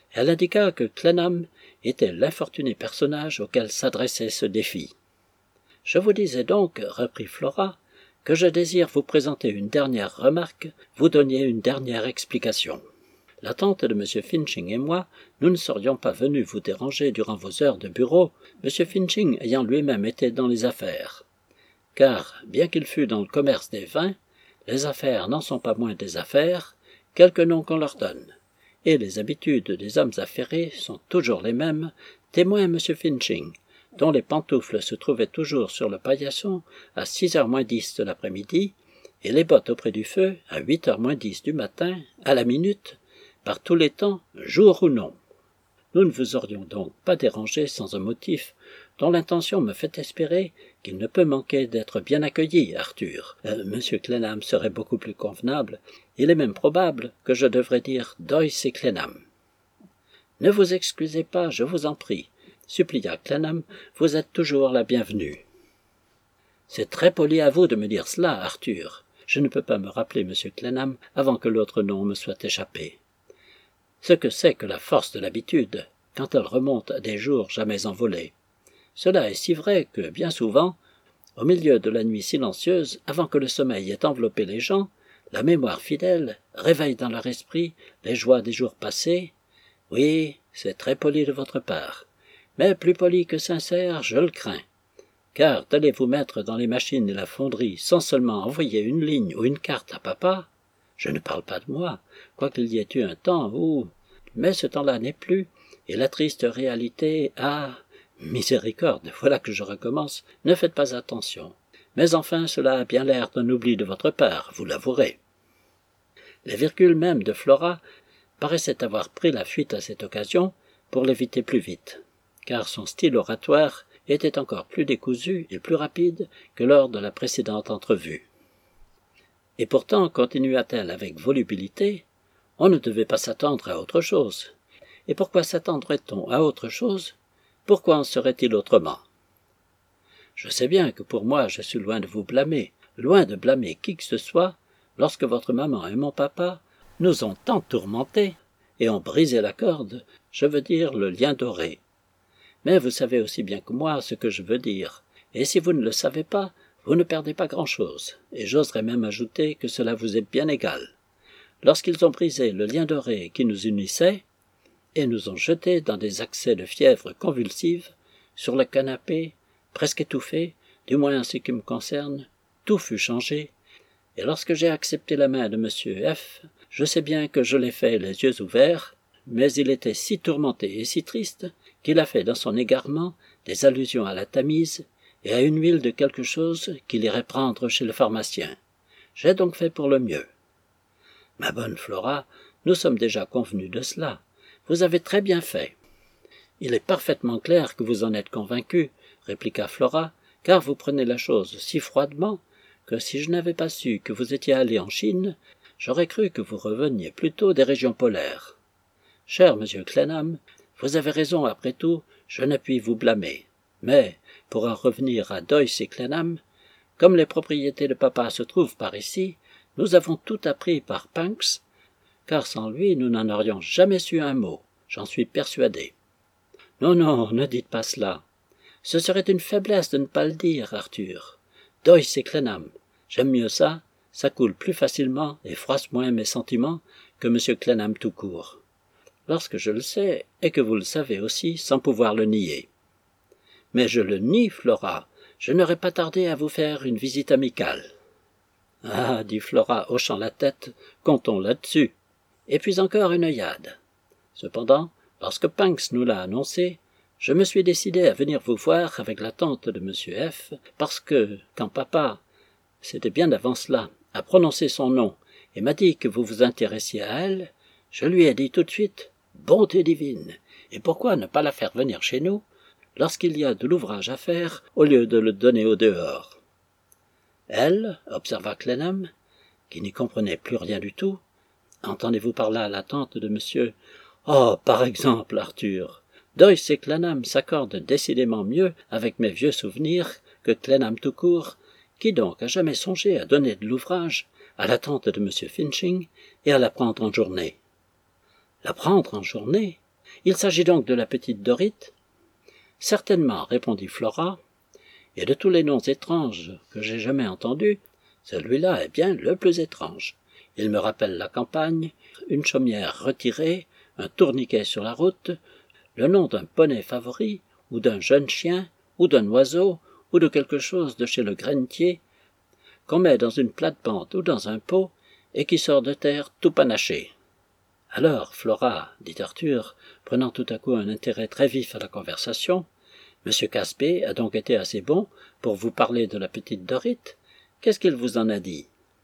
Elle indiqua que Clennam était l'infortuné personnage auquel s'adressait ce défi. « Je vous disais donc, reprit Flora, que je désire vous présenter une dernière remarque, vous donner une dernière explication. La tante de M. Finching et moi, nous ne serions pas venus vous déranger durant vos heures de bureau, M. Finching ayant lui-même été dans les affaires. Car, bien qu'il fût dans le commerce des vins, les affaires n'en sont pas moins des affaires, quelque nom qu'on leur donne. Et les habitudes des hommes affairés sont toujours les mêmes, témoin M. Finching, dont les pantoufles se trouvaient toujours sur le paillasson à 6h moins 10 de l'après-midi, et les bottes auprès du feu à 8h moins 10 du matin, à la minute, par tous les temps, jour ou non. Nous ne vous aurions donc pas dérangé sans un motif dont l'intention me fait espérer qu'il ne peut manquer d'être bien accueilli, Arthur. Monsieur Clennam serait beaucoup plus convenable. Il est même probable que je devrais dire Doyce et Clennam. Ne vous excusez pas, je vous en prie, supplia Clennam, vous êtes toujours la bienvenue. C'est très poli à vous de me dire cela, Arthur. Je ne peux pas me rappeler monsieur Clennam avant que l'autre nom me soit échappé. Ce que c'est que la force de l'habitude, quand elle remonte à des jours jamais envolés. Cela est si vrai que, bien souvent, au milieu de la nuit silencieuse, avant que le sommeil ait enveloppé les gens, la mémoire fidèle réveille dans leur esprit les joies des jours passés. Oui, c'est très poli de votre part, mais plus poli que sincère, je le crains. Car d'aller vous mettre dans les machines et la fonderie sans seulement envoyer une ligne ou une carte à papa, je ne parle pas de moi, quoiqu'il y ait eu un temps où... Mais ce temps-là n'est plus, et la triste réalité a... Miséricorde, voilà que je recommence, ne faites pas attention. Mais enfin, cela a bien l'air d'un oubli de votre part, vous l'avouerez. Les virgules même de Flora paraissaient avoir pris la fuite à cette occasion pour l'éviter plus vite, car son style oratoire était encore plus décousu et plus rapide que lors de la précédente entrevue. Et pourtant, continua-t-elle avec volubilité, on ne devait pas s'attendre à autre chose. Et pourquoi s'attendrait-on à autre chose? Pourquoi en serait-il autrement? Je sais bien que pour moi je suis loin de vous blâmer, loin de blâmer qui que ce soit, lorsque votre maman et mon papa nous ont tant tourmentés et ont brisé la corde, je veux dire le lien doré. Mais vous savez aussi bien que moi ce que je veux dire, et si vous ne le savez pas, vous ne perdez pas grand-chose, et j'oserais même ajouter que cela vous est bien égal. Lorsqu'ils ont brisé le lien doré qui nous unissait, et nous ont jetés dans des accès de fièvre convulsive, sur le canapé, presque étouffé, du moins en ce qui me concerne, tout fut changé, et lorsque j'ai accepté la main de M. F., je sais bien que je l'ai fait les yeux ouverts, mais il était si tourmenté et si triste qu'il a fait dans son égarement des allusions à la Tamise et à une huile de quelque chose qu'il irait prendre chez le pharmacien. J'ai donc fait pour le mieux. Ma bonne Flora, nous sommes déjà convenus de cela. Vous avez très bien fait. Il est parfaitement clair que vous en êtes convaincu, répliqua Flora, car vous prenez la chose si froidement que si je n'avais pas su que vous étiez allé en Chine, j'aurais cru que vous reveniez plutôt des régions polaires. Cher monsieur Clennam, vous avez raison après tout, je ne puis vous blâmer. Mais, pour en revenir à Doyce et Clennam, comme les propriétés de papa se trouvent par ici, nous avons tout appris par Punks, car sans lui nous n'en aurions jamais su un mot, j'en suis persuadé. Non, non, ne dites pas cela. Ce serait une faiblesse de ne pas le dire, Arthur. Doyce et Clennam, j'aime mieux ça, ça coule plus facilement et froisse moins mes sentiments que M. Clennam tout court. Lorsque je le sais, et que vous le savez aussi, sans pouvoir le nier. Mais je le nie, Flora, je n'aurais pas tardé à vous faire une visite amicale. Ah, dit Flora, hochant la tête, comptons là-dessus. Et puis encore une œillade. Cependant, lorsque Punks nous l'a annoncé, je me suis décidé à venir vous voir avec la tante de M. F, parce que, quand papa, c'était bien avant cela, a prononcé son nom et m'a dit que vous vous intéressiez à elle, je lui ai dit tout de suite « Bonté divine !» Et pourquoi ne pas la faire venir chez nous lorsqu'il y a de l'ouvrage à faire au lieu de le donner au dehors? Elle, observa Clennam, qui n'y comprenait plus rien du tout, entendez-vous par là la tante de monsieur? Oh, par exemple, Arthur, Doyce et Clennam s'accordent décidément mieux avec mes vieux souvenirs que Clennam tout court, qui donc a jamais songé à donner de l'ouvrage à la tante de M. Finching et à la prendre en journée. La prendre en journée? Il s'agit donc de la petite Dorrit? Certainement, répondit Flora, et de tous les noms étranges que j'ai jamais entendus, celui-là est bien le plus étrange. Il me rappelle la campagne, une chaumière retirée, un tourniquet sur la route, le nom d'un poney favori, ou d'un jeune chien, ou d'un oiseau, ou de quelque chose de chez le grainetier, qu'on met dans une plate-bande ou dans un pot, et qui sort de terre tout panaché. Alors, Flora, dit Arthur, prenant tout à coup un intérêt très vif à la conversation, M. Caspe a donc été assez bon pour vous parler de la petite Dorrit? Qu'est-ce qu'il vous en a dit?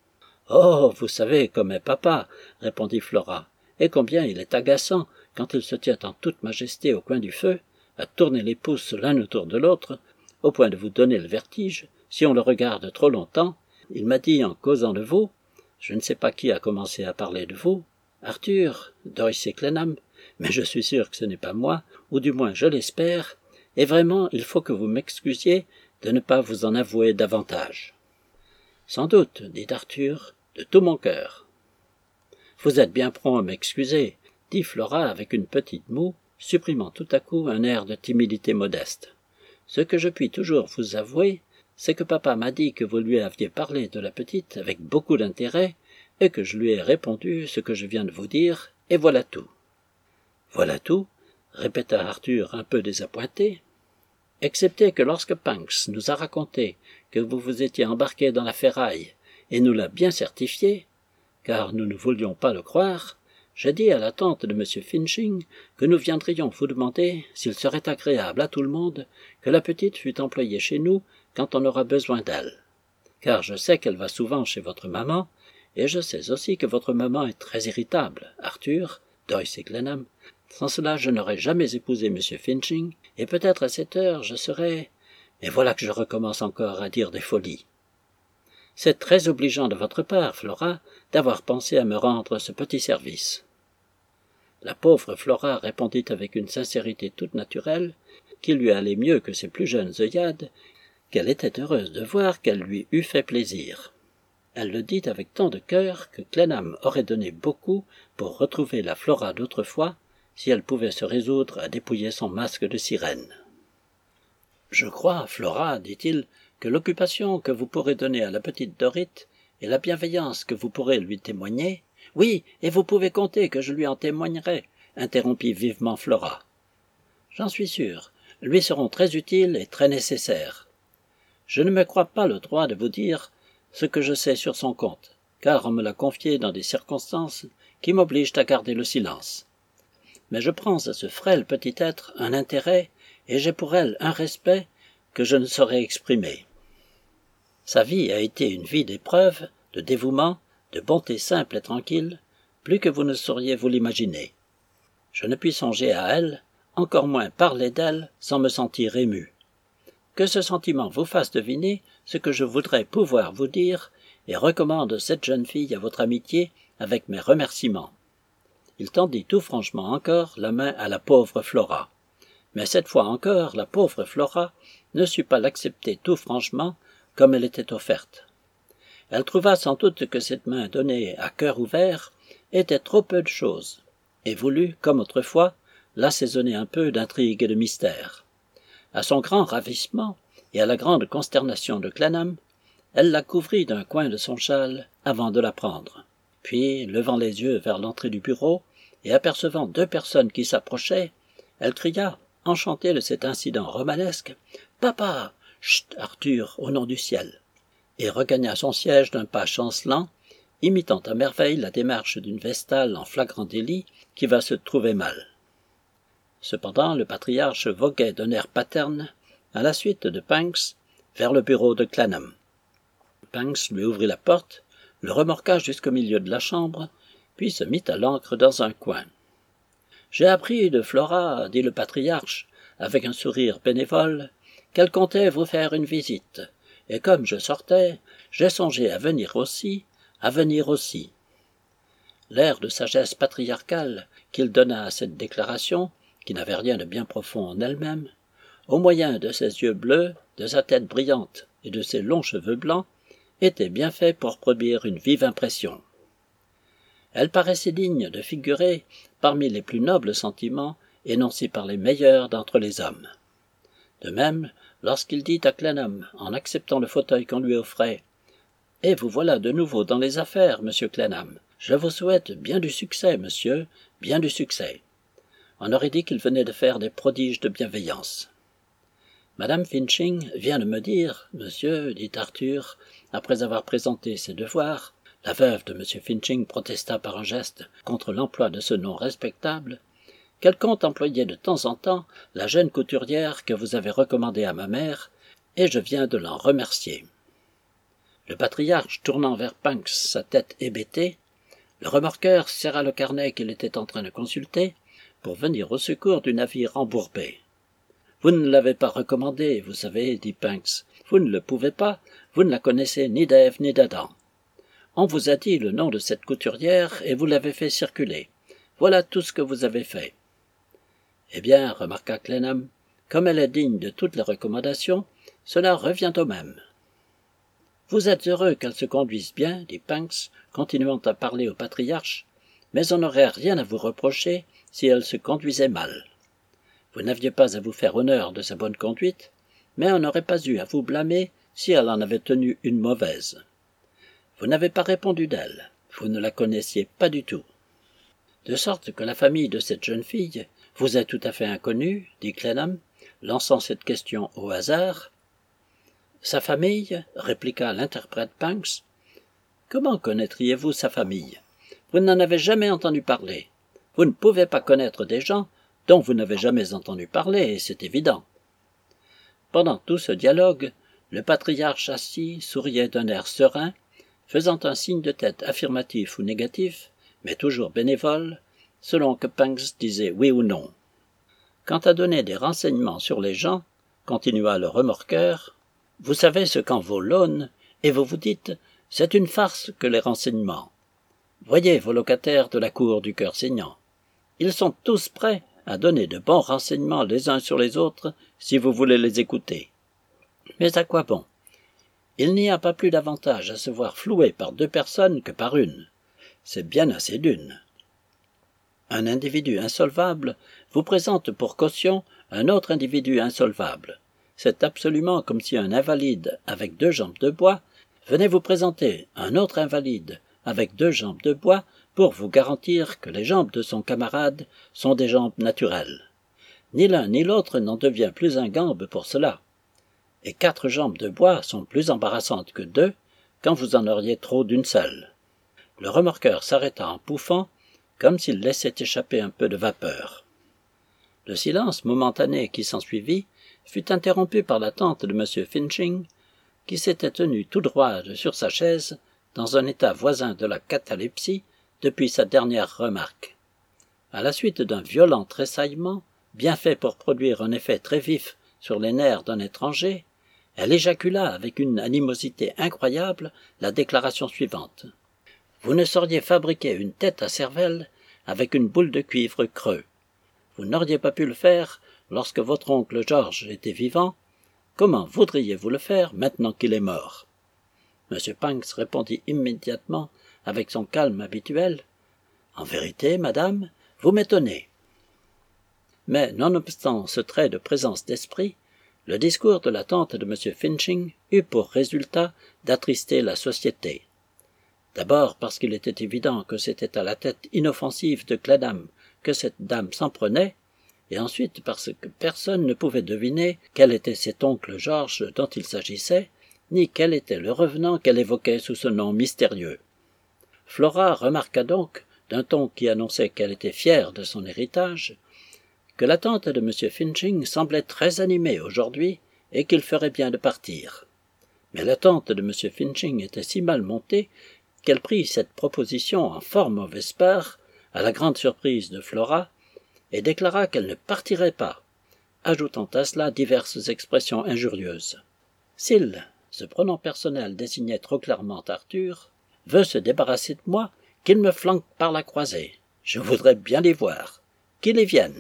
Oh, vous savez comme est papa, répondit Flora, et combien il est agaçant quand il se tient en toute majesté au coin du feu, à tourner les pouces l'un autour de l'autre, au point de vous donner le vertige, si on le regarde trop longtemps. Il m'a dit en causant de vous, je ne sais pas qui a commencé à parler de vous, Arthur, Doyce et Clenham, mais je suis sûr que ce n'est pas moi, ou du moins je l'espère, et vraiment il faut que vous m'excusiez de ne pas vous en avouer davantage. Sans doute, dit Arthur, de tout mon cœur. Vous êtes bien prompt à m'excuser, dit Flora avec une petite moue, supprimant tout à coup un air de timidité modeste. Ce que je puis toujours vous avouer, c'est que papa m'a dit que vous lui aviez parlé de la petite avec beaucoup d'intérêt, et que je lui ai répondu ce que je viens de vous dire, et voilà tout. Voilà tout, répéta Arthur un peu désappointé. Excepté que lorsque Punks nous a raconté que vous vous étiez embarqué dans la ferraille, et nous l'a bien certifié, car nous ne voulions pas le croire, j'ai dit à la tante de M. Finching que nous viendrions vous demander s'il serait agréable à tout le monde que la petite fût employée chez nous quand on aura besoin d'elle. Car je sais qu'elle va souvent chez votre maman, et je sais aussi que votre maman est très irritable, Arthur, Doyce et Clenham. Sans cela, je n'aurais jamais épousé M. Finching, et peut-être à cette heure je serais... Et voilà que je recommence encore à dire des folies. C'est très obligeant de votre part, Flora, d'avoir pensé à me rendre ce petit service. La pauvre Flora répondit avec une sincérité toute naturelle, qui lui allait mieux que ses plus jeunes œillades, qu'elle était heureuse de voir qu'elle lui eût fait plaisir. Elle le dit avec tant de cœur que Clenham aurait donné beaucoup pour retrouver la Flora d'autrefois, si elle pouvait se résoudre à dépouiller son masque de sirène. « Je crois, Flora, dit-il, que l'occupation que vous pourrez donner à la petite Dorrit et la bienveillance que vous pourrez lui témoigner... »« Oui, et vous pouvez compter que je lui en témoignerai, » interrompit vivement Flora. « J'en suis sûr, lui seront très utiles et très nécessaires. Je ne me crois pas le droit de vous dire ce que je sais sur son compte, car on me l'a confié dans des circonstances qui m'obligent à garder le silence. Mais je prends à ce frêle petit être un intérêt, et j'ai pour elle un respect que je ne saurais exprimer. Sa vie a été une vie d'épreuve, de dévouement, de bonté simple et tranquille, plus que vous ne sauriez vous l'imaginer. Je ne puis songer à elle, encore moins parler d'elle, sans me sentir ému. Que ce sentiment vous fasse deviner ce que je voudrais pouvoir vous dire, et recommande cette jeune fille à votre amitié avec mes remerciements. » Il tendit tout franchement encore la main à la pauvre Flora. Mais cette fois encore, la pauvre Flora ne sut pas l'accepter tout franchement comme elle était offerte. Elle trouva sans doute que cette main donnée à cœur ouvert était trop peu de chose, et voulut, comme autrefois, l'assaisonner un peu d'intrigue et de mystère. À son grand ravissement et à la grande consternation de Clenham, elle la couvrit d'un coin de son châle avant de la prendre. Puis, levant les yeux vers l'entrée du bureau et apercevant 2 personnes qui s'approchaient, elle cria, enchantée de cet incident romanesque, « Papa ! Chut, Arthur, au nom du ciel !» et regagna son siège d'un pas chancelant, imitant à merveille la démarche d'une vestale en flagrant délit qui va se trouver mal. Cependant, le patriarche voguait d'un air paterne, à la suite de Punks, vers le bureau de Clenham. Punks lui ouvrit la porte, le remorqua jusqu'au milieu de la chambre, puis se mit à l'ancre dans un coin. « J'ai appris de Flora, dit le patriarche, avec un sourire bénévole, qu'elle comptait vous faire une visite, et comme je sortais, j'ai songé à venir aussi. L'air de sagesse patriarcale qu'il donna à cette déclaration, qui n'avait rien de bien profond en elle-même, au moyen de ses yeux bleus, de sa tête brillante et de ses longs cheveux blancs, était bien fait pour produire une vive impression. Elle paraissait digne de figurer parmi les plus nobles sentiments énoncée par les meilleurs d'entre les hommes. De même, lorsqu'il dit à Clennam, en acceptant le fauteuil qu'on lui offrait, « Et vous voilà de nouveau dans les affaires, monsieur Clennam. Je vous souhaite bien du succès, monsieur, bien du succès. » On aurait dit qu'il venait de faire des prodiges de bienveillance. « Madame Finching vient de me dire, monsieur, dit Arthur, après avoir présenté ses devoirs, la veuve de M. Finching protesta par un geste contre l'emploi de ce nom respectable, qu'elle compte employer de temps en temps la jeune couturière que vous avez recommandée à ma mère, et je viens de l'en remercier. » Le patriarche tournant vers Punks sa tête hébétée, le remorqueur serra le carnet qu'il était en train de consulter pour venir au secours du navire embourbé. « Vous ne l'avez pas recommandé, vous savez, dit Punks. Vous ne le pouvez pas, vous ne la connaissez ni d'Ève ni d'Adam. On vous a dit le nom de cette couturière et vous l'avez fait circuler. Voilà tout ce que vous avez fait. » Eh bien, remarqua Clennam, comme elle est digne de toutes les recommandations, cela revient au même. Vous êtes heureux qu'elle se conduise bien, dit Punks, continuant à parler au patriarche, mais on n'aurait rien à vous reprocher si elle se conduisait mal. Vous n'aviez pas à vous faire honneur de sa bonne conduite, mais on n'aurait pas eu à vous blâmer si elle en avait tenu une mauvaise. Vous n'avez pas répondu d'elle, vous ne la connaissiez pas du tout. De sorte que la famille de cette jeune fille vous est tout à fait inconnue, dit Clennam, lançant cette question au hasard. Sa famille, répliqua l'interprète Punks. Comment connaîtriez-vous sa famille? Vous n'en avez jamais entendu parler. Vous ne pouvez pas connaître des gens dont vous n'avez jamais entendu parler, et c'est évident. Pendant tout ce dialogue, le patriarche assis souriait d'un air serein, faisant un signe de tête affirmatif ou négatif, mais toujours bénévole, selon que Punks disait oui ou non. Quant à donner des renseignements sur les gens, continua le remorqueur, vous savez ce qu'en vaut l'aune, et vous vous dites, c'est une farce que les renseignements. Voyez vos locataires de la cour du Cœur saignant. Ils sont tous prêts à donner de bons renseignements les uns sur les autres si vous voulez les écouter. Mais à quoi bon? Il n'y a pas plus d'avantage à se voir floué par deux personnes que par une. C'est bien assez d'une. Un individu insolvable vous présente pour caution un autre individu insolvable. C'est absolument comme si un invalide avec 2 jambes de bois venait vous présenter un autre invalide avec 2 jambes de bois pour vous garantir que les jambes de son camarade sont des jambes naturelles. Ni l'un ni l'autre n'en devient plus un gambe pour cela. Et 4 jambes de bois sont plus embarrassantes que 2 quand vous en auriez trop d'une seule. Le remorqueur s'arrêta en pouffant, comme s'il laissait échapper un peu de vapeur. Le silence momentané qui s'ensuivit fut interrompu par la tante de M. Finching, qui s'était tenu tout droit sur sa chaise, dans un état voisin de la catalepsie, depuis sa dernière remarque. À la suite d'un violent tressaillement, bien fait pour produire un effet très vif sur les nerfs d'un étranger, elle éjacula avec une animosité incroyable la déclaration suivante. « Vous ne sauriez fabriquer une tête à cervelle avec une boule de cuivre creux. Vous n'auriez pas pu le faire lorsque votre oncle George était vivant. Comment voudriez-vous le faire maintenant qu'il est mort ?» M. Punks répondit immédiatement avec son calme habituel. « En vérité, madame, vous m'étonnez. » Mais nonobstant ce trait de présence d'esprit, le discours de la tante de M. Finching eut pour résultat d'attrister la société. D'abord parce qu'il était évident que c'était à la tête inoffensive de Clennam que cette dame s'en prenait, et ensuite parce que personne ne pouvait deviner quel était cet oncle George dont il s'agissait, ni quel était le revenant qu'elle évoquait sous ce nom mystérieux. Flora remarqua donc, d'un ton qui annonçait qu'elle était fière de son héritage, que la tante de M. Finching semblait très animée aujourd'hui et qu'il ferait bien de partir. Mais la tante de M. Finching était si mal montée qu'elle prit cette proposition en fort mauvaise part, à la grande surprise de Flora, et déclara qu'elle ne partirait pas, ajoutant à cela diverses expressions injurieuses. S'il, ce pronom personnel désignait trop clairement Arthur, veut se débarrasser de moi, qu'il me flanque par la croisée. Je voudrais bien les voir. Qu'il y vienne.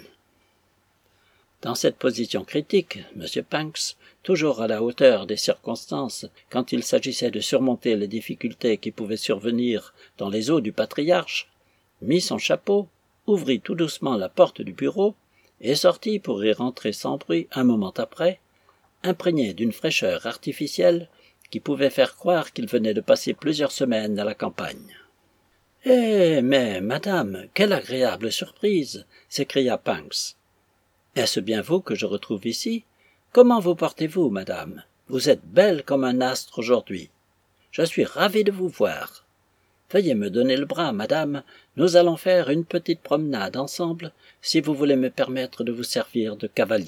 Dans cette position critique, M. Punks, toujours à la hauteur des circonstances quand il s'agissait de surmonter les difficultés qui pouvaient survenir dans les eaux du patriarche, mit son chapeau, ouvrit tout doucement la porte du bureau et sortit pour y rentrer sans bruit un moment après, imprégné d'une fraîcheur artificielle qui pouvait faire croire qu'il venait de passer plusieurs semaines à la campagne. « Eh, mais, madame, quelle agréable surprise !» s'écria Punks. « Est-ce bien vous que je retrouve ici ? Comment vous portez-vous, madame ? Vous êtes belle comme un astre aujourd'hui. Je suis ravi de vous voir. Veuillez me donner le bras, madame, nous allons faire une petite promenade ensemble, si vous voulez me permettre de vous servir de cavalier. »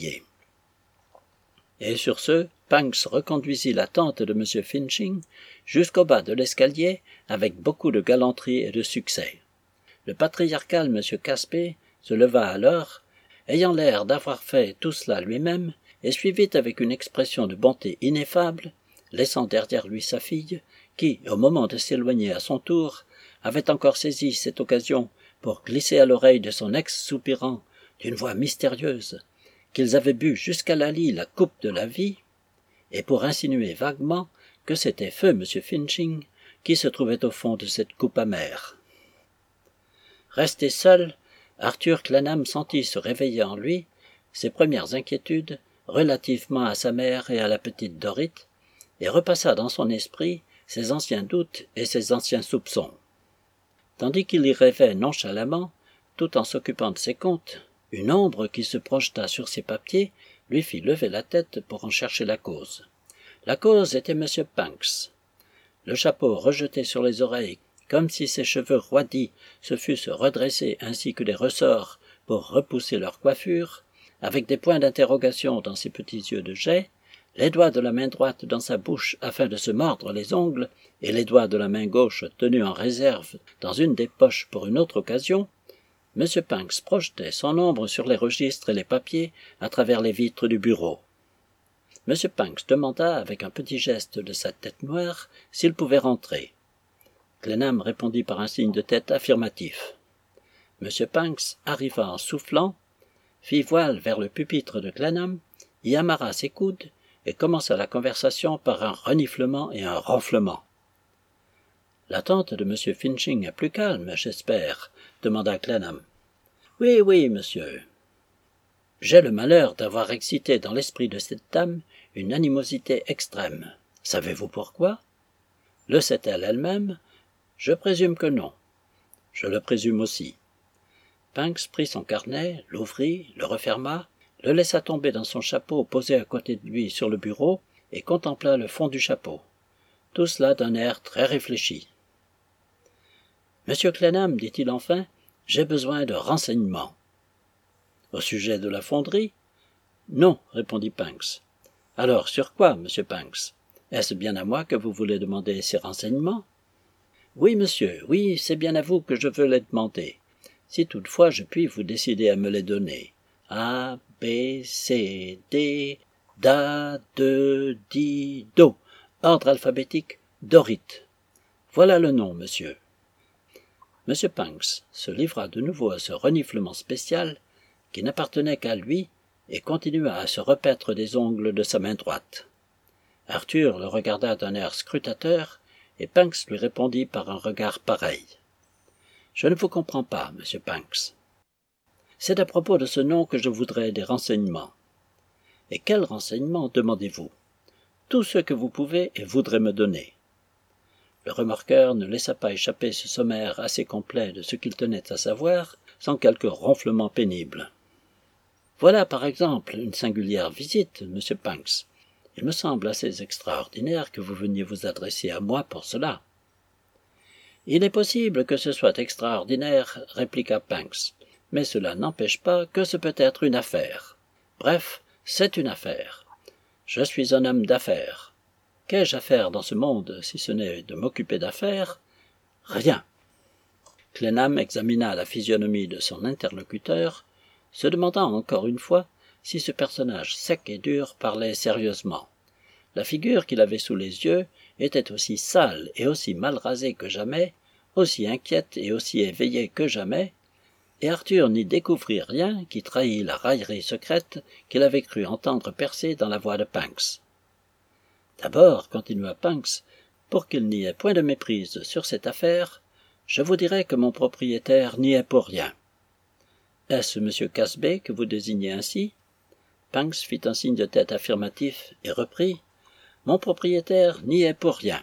Et sur ce, Punks reconduisit la tante de M. Finching jusqu'au bas de l'escalier avec beaucoup de galanterie et de succès. Le patriarcal M. Caspey se leva alors, ayant l'air d'avoir fait tout cela lui-même, et suivit avec une expression de bonté ineffable, laissant derrière lui sa fille, qui, au moment de s'éloigner à son tour, avait encore saisi cette occasion pour glisser à l'oreille de son ex soupirant, d'une voix mystérieuse, qu'ils avaient bu jusqu'à la lie la coupe de la vie, et pour insinuer vaguement que c'était feu M. Finching qui se trouvait au fond de cette coupe amère. Resté seul, Arthur Clennam sentit se réveiller en lui ses premières inquiétudes relativement à sa mère et à la petite Dorrit, et repassa dans son esprit ses anciens doutes et ses anciens soupçons. Tandis qu'il y rêvait nonchalamment, tout en s'occupant de ses comptes, une ombre qui se projeta sur ses papiers lui fit lever la tête pour en chercher la cause. La cause était M. Punks. Le chapeau rejeté sur les oreilles, comme si ses cheveux roidis se fussent redressés ainsi que les ressorts pour repousser leur coiffure, avec des points d'interrogation dans ses petits yeux de jais, les doigts de la main droite dans sa bouche afin de se mordre les ongles, et les doigts de la main gauche tenus en réserve dans une des poches pour une autre occasion, M. Punks projetait son ombre sur les registres et les papiers à travers les vitres du bureau. M. Punks demanda avec un petit geste de sa tête noire s'il pouvait rentrer. Clennam répondit par un signe de tête affirmatif. M. Punks arriva en soufflant, fit voile vers le pupitre de Clennam, y amarra ses coudes et commença la conversation par un reniflement et un ronflement. « La tante de M. Finching est plus calme, j'espère ?» demanda Clennam. « Oui, oui, monsieur. J'ai le malheur d'avoir excité dans l'esprit de cette dame une animosité extrême. Savez-vous pourquoi? Le sait-elle elle-même? Je présume que non. Je le présume aussi. » Punks prit son carnet, l'ouvrit, le referma, le laissa tomber dans son chapeau posé à côté de lui sur le bureau et contempla le fond du chapeau. Tout cela d'un air très réfléchi. « Monsieur Clennam, dit-il enfin, j'ai besoin de renseignements. »« Au sujet de la fonderie ?»« Non, répondit Punks. »« Alors, sur quoi, monsieur Punks? Est-ce bien à moi que vous voulez demander ces renseignements ?»« Oui, monsieur, oui, c'est bien à vous que je veux les demander, si toutefois je puis vous décider à me les donner. A, B, C, D, Da, De, Di, Do. Ordre alphabétique, Dorrit. Voilà le nom, monsieur. » M. Punks se livra de nouveau à ce reniflement spécial qui n'appartenait qu'à lui et continua à se repaître des ongles de sa main droite. Arthur le regarda d'un air scrutateur et Punks lui répondit par un regard pareil. « Je ne vous comprends pas, M. Punks. C'est à propos de ce nom que je voudrais des renseignements. » « Et quels renseignements demandez-vous ? » ?»« Tout ce que vous pouvez et voudrez me donner. » Le remarqueur ne laissa pas échapper ce sommaire assez complet de ce qu'il tenait à savoir, sans quelque ronflement pénible. « Voilà par exemple une singulière visite, M. Punks. Il me semble assez extraordinaire que vous veniez vous adresser à moi pour cela. »« Il est possible que ce soit extraordinaire, répliqua Punks, mais cela n'empêche pas que ce peut être une affaire. Bref, c'est une affaire. Je suis un homme d'affaires. Qu'ai-je à faire dans ce monde, si ce n'est de m'occuper d'affaires? Rien. » Clennam examina la physionomie de son interlocuteur, se demandant encore une fois si ce personnage sec et dur parlait sérieusement. La figure qu'il avait sous les yeux était aussi sale et aussi mal rasée que jamais, aussi inquiète et aussi éveillée que jamais, et Arthur n'y découvrit rien qui trahît la raillerie secrète qu'il avait cru entendre percer dans la voix de Punks. « D'abord, continua Punks, pour qu'il n'y ait point de méprise sur cette affaire, je vous dirai que mon propriétaire n'y est pour rien. Est-ce M. Casbé que vous désignez ainsi? Punks fit un signe de tête affirmatif et reprit. Mon propriétaire n'y est pour rien.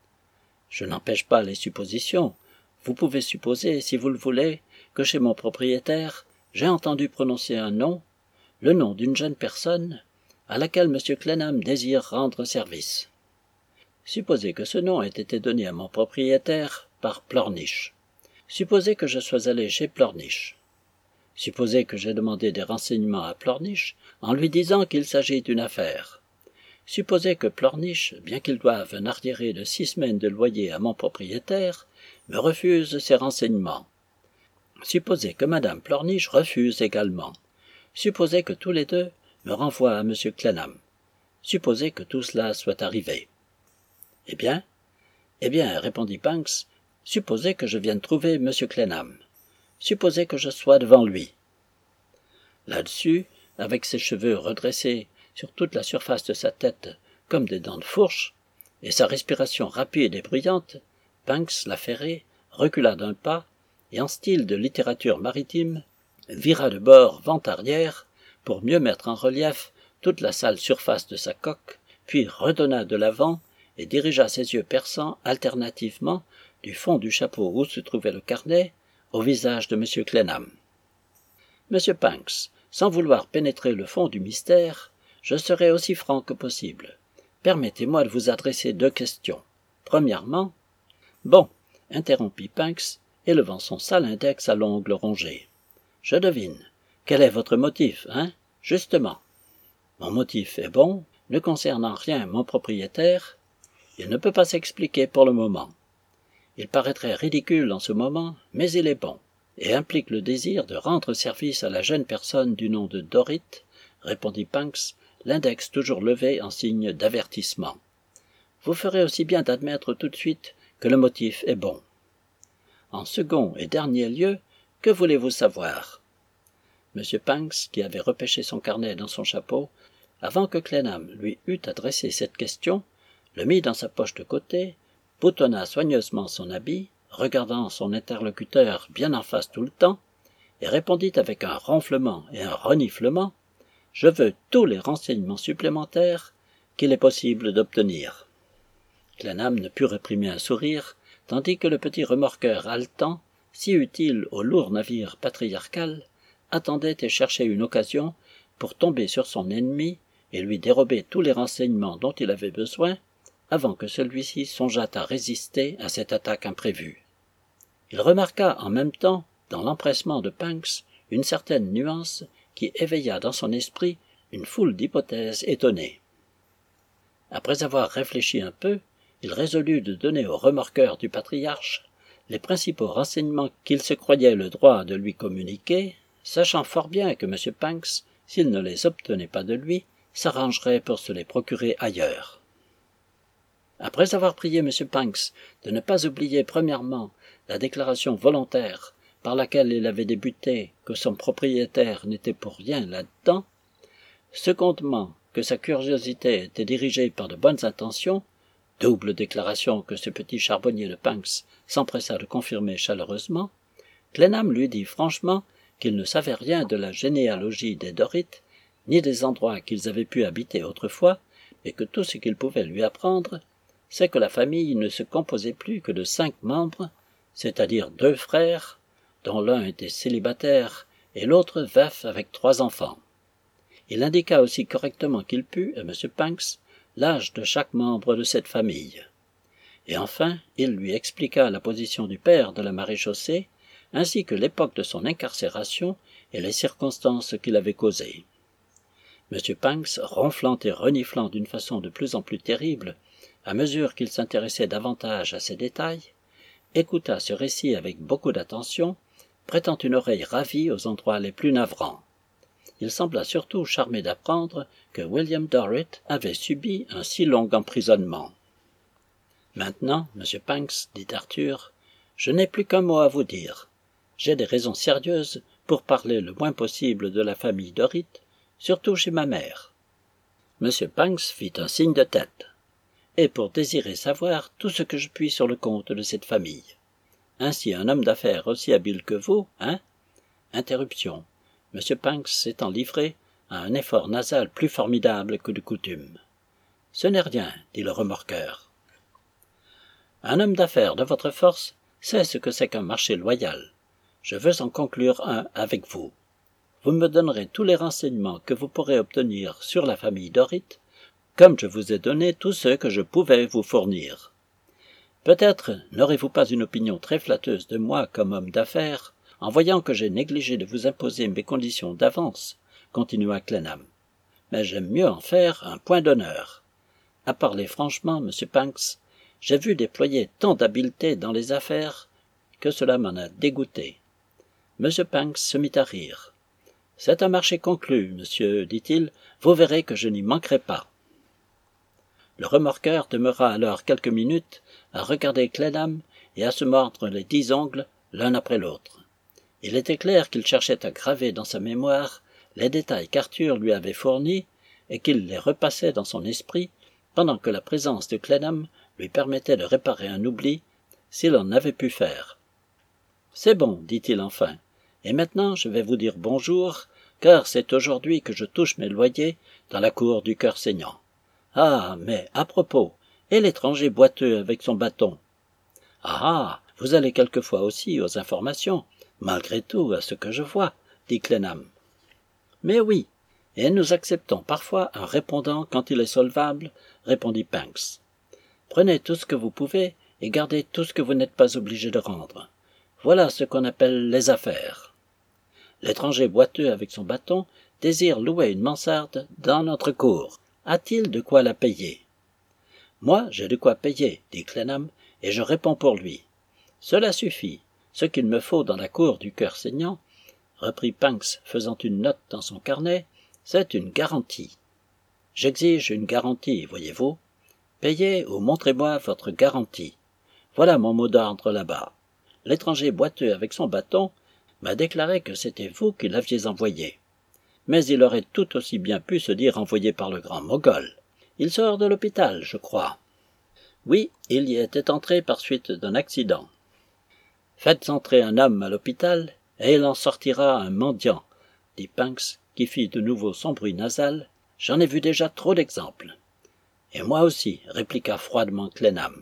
Je n'empêche pas les suppositions. Vous pouvez supposer, si vous le voulez, que chez mon propriétaire, j'ai entendu prononcer un nom, le nom d'une jeune personne, à laquelle M. Clennam désire rendre service. Supposez que ce nom ait été donné à mon propriétaire par Plornish. Supposez que je sois allé chez Plornish. Supposez que j'ai demandé des renseignements à Plornish en lui disant qu'il s'agit d'une affaire. Supposez que Plornish, bien qu'il doive un arriéré de 6 semaines de loyer à mon propriétaire, me refuse ces renseignements. Supposez que Madame Plornish refuse également. Supposez que tous les deux me renvoient à M. Clennam. Supposez que tout cela soit arrivé. Eh bien, répondit Punks, supposez que je vienne trouver M. Clennam. Supposez que je sois devant lui. Là-dessus, avec ses cheveux redressés sur toute la surface de sa tête comme des dents de fourche, et sa respiration rapide et bruyante, Punks l'affairé recula d'un pas et en style de littérature maritime, vira de bord vent arrière pour mieux mettre en relief toute la sale surface de sa coque, puis redonna de l'avant et dirigea ses yeux perçants alternativement du fond du chapeau où se trouvait le carnet au visage de M. Clennam. Monsieur Punks, sans vouloir pénétrer le fond du mystère, je serai aussi franc que possible. Permettez-moi de vous adresser 2 questions. Premièrement, bon, interrompit Punks, élevant son sale index à l'ongle rongé. Je devine. Quel est votre motif, hein? Justement. Mon motif est bon, ne concerne en rien mon propriétaire. Il ne peut pas s'expliquer pour le moment. Il paraîtrait ridicule en ce moment, mais il est bon, et implique le désir de rendre service à la jeune personne du nom de Dorit, répondit Punks, l'index toujours levé en signe d'avertissement. Vous ferez aussi bien d'admettre tout de suite que le motif est bon. En second et dernier lieu, que voulez-vous savoir? M. Punks, qui avait repêché son carnet dans son chapeau, avant que Clennam lui eût adressé cette question, le mit dans sa poche de côté, boutonna soigneusement son habit, regardant son interlocuteur bien en face tout le temps, et répondit avec un ronflement et un reniflement « Je veux tous les renseignements supplémentaires qu'il est possible d'obtenir. » Clennam ne put réprimer un sourire, tandis que le petit remorqueur haletant, si utile au lourd navire patriarcal, attendait et cherchait une occasion pour tomber sur son ennemi et lui dérober tous les renseignements dont il avait besoin, avant que celui-ci songeât à résister à cette attaque imprévue. Il remarqua en même temps, dans l'empressement de Punks, une certaine nuance qui éveilla dans son esprit une foule d'hypothèses étonnées. Après avoir réfléchi un peu, il résolut de donner au remorqueur du patriarche les principaux renseignements qu'il se croyait le droit de lui communiquer, sachant fort bien que M. Punks, s'il ne les obtenait pas de lui, s'arrangerait pour se les procurer ailleurs. Après avoir prié M. Punks de ne pas oublier premièrement la déclaration volontaire par laquelle il avait débuté que son propriétaire n'était pour rien là-dedans, secondement que sa curiosité était dirigée par de bonnes intentions, double déclaration que ce petit charbonnier de Punks s'empressa de confirmer chaleureusement, Clennam lui dit franchement qu'il ne savait rien de la généalogie des Dorites, ni des endroits qu'ils avaient pu habiter autrefois, et que tout ce qu'il pouvait lui apprendre, c'est que la famille ne se composait plus que de 5 membres, c'est-à-dire 2 frères, dont l'un était célibataire et l'autre veuf avec 3 enfants. Il indiqua aussi correctement qu'il put, à M. Punks, l'âge de chaque membre de cette famille. Et enfin, il lui expliqua la position du père de la maréchaussée, ainsi que l'époque de son incarcération et les circonstances qui l'avaient causée. M. Punks, ronflant et reniflant d'une façon de plus en plus terrible, à mesure qu'il s'intéressait davantage à ces détails, écouta ce récit avec beaucoup d'attention, prêtant une oreille ravie aux endroits les plus navrants. Il sembla surtout charmé d'apprendre que William Dorrit avait subi un si long emprisonnement. « Maintenant, M. Punks, dit Arthur, je n'ai plus qu'un mot à vous dire. J'ai des raisons sérieuses pour parler le moins possible de la famille Dorrit, surtout chez ma mère. » M. Punks fit un signe de tête. « Et pour désirer savoir tout ce que je puis sur le compte de cette famille. Ainsi un homme d'affaires aussi habile que vous, hein? » Interruption. M. Punks s'étant livré à un effort nasal plus formidable que de coutume. « Ce n'est rien, dit le remorqueur. Un homme d'affaires de votre force sait ce que c'est qu'un marché loyal. Je veux en conclure un avec vous. Vous me donnerez tous les renseignements que vous pourrez obtenir sur la famille Dorit, comme je vous ai donné tous ceux que je pouvais vous fournir. Peut-être n'aurez-vous pas une opinion très flatteuse de moi comme homme d'affaires, en voyant que j'ai négligé de vous imposer mes conditions d'avance, continua Clennam. Mais j'aime mieux en faire un point d'honneur. À parler franchement, M. Punks, j'ai vu déployer tant d'habileté dans les affaires que cela m'en a dégoûté. M. Punks se mit à rire. « C'est un marché conclu, monsieur, dit-il, vous verrez que je n'y manquerai pas. » Le remorqueur demeura alors quelques minutes à regarder Clennam et à se mordre les 10 ongles l'un après l'autre. Il était clair qu'il cherchait à graver dans sa mémoire les détails qu'Arthur lui avait fournis et qu'il les repassait dans son esprit pendant que la présence de Clennam lui permettait de réparer un oubli s'il en avait pu faire. « C'est bon, dit-il enfin, et maintenant je vais vous dire bonjour, car c'est aujourd'hui que je touche mes loyers dans la cour du Cœur Saignant. Ah, mais à propos, et l'étranger boiteux avec son bâton? Ah, vous allez quelquefois aussi aux informations, malgré tout, à ce que je vois, dit Clennam. Mais oui, et nous acceptons parfois un répondant quand il est solvable, répondit Punks. Prenez tout ce que vous pouvez et gardez tout ce que vous n'êtes pas obligé de rendre. Voilà ce qu'on appelle les affaires. L'étranger boiteux avec son bâton désire louer une mansarde dans notre cour. A-t-il de quoi la payer? Moi, j'ai de quoi payer, dit Clennam, et je réponds pour lui. Cela suffit. Ce qu'il me faut dans la cour du Cœur Saignant, reprit Punks faisant une note dans son carnet, c'est une garantie. J'exige une garantie, voyez-vous. Payez ou montrez-moi votre garantie. Voilà mon mot d'ordre là-bas. L'étranger boiteux avec son bâton m'a déclaré que c'était vous qui l'aviez envoyé. Mais il aurait tout aussi bien pu se dire envoyé par le grand Mogol. Il sort de l'hôpital, je crois. Oui, il y était entré par suite d'un accident. Faites entrer un homme à l'hôpital, et il en sortira un mendiant, dit Punks, qui fit de nouveau son bruit nasal. J'en ai vu déjà trop d'exemples. Et moi aussi, répliqua froidement Clennam.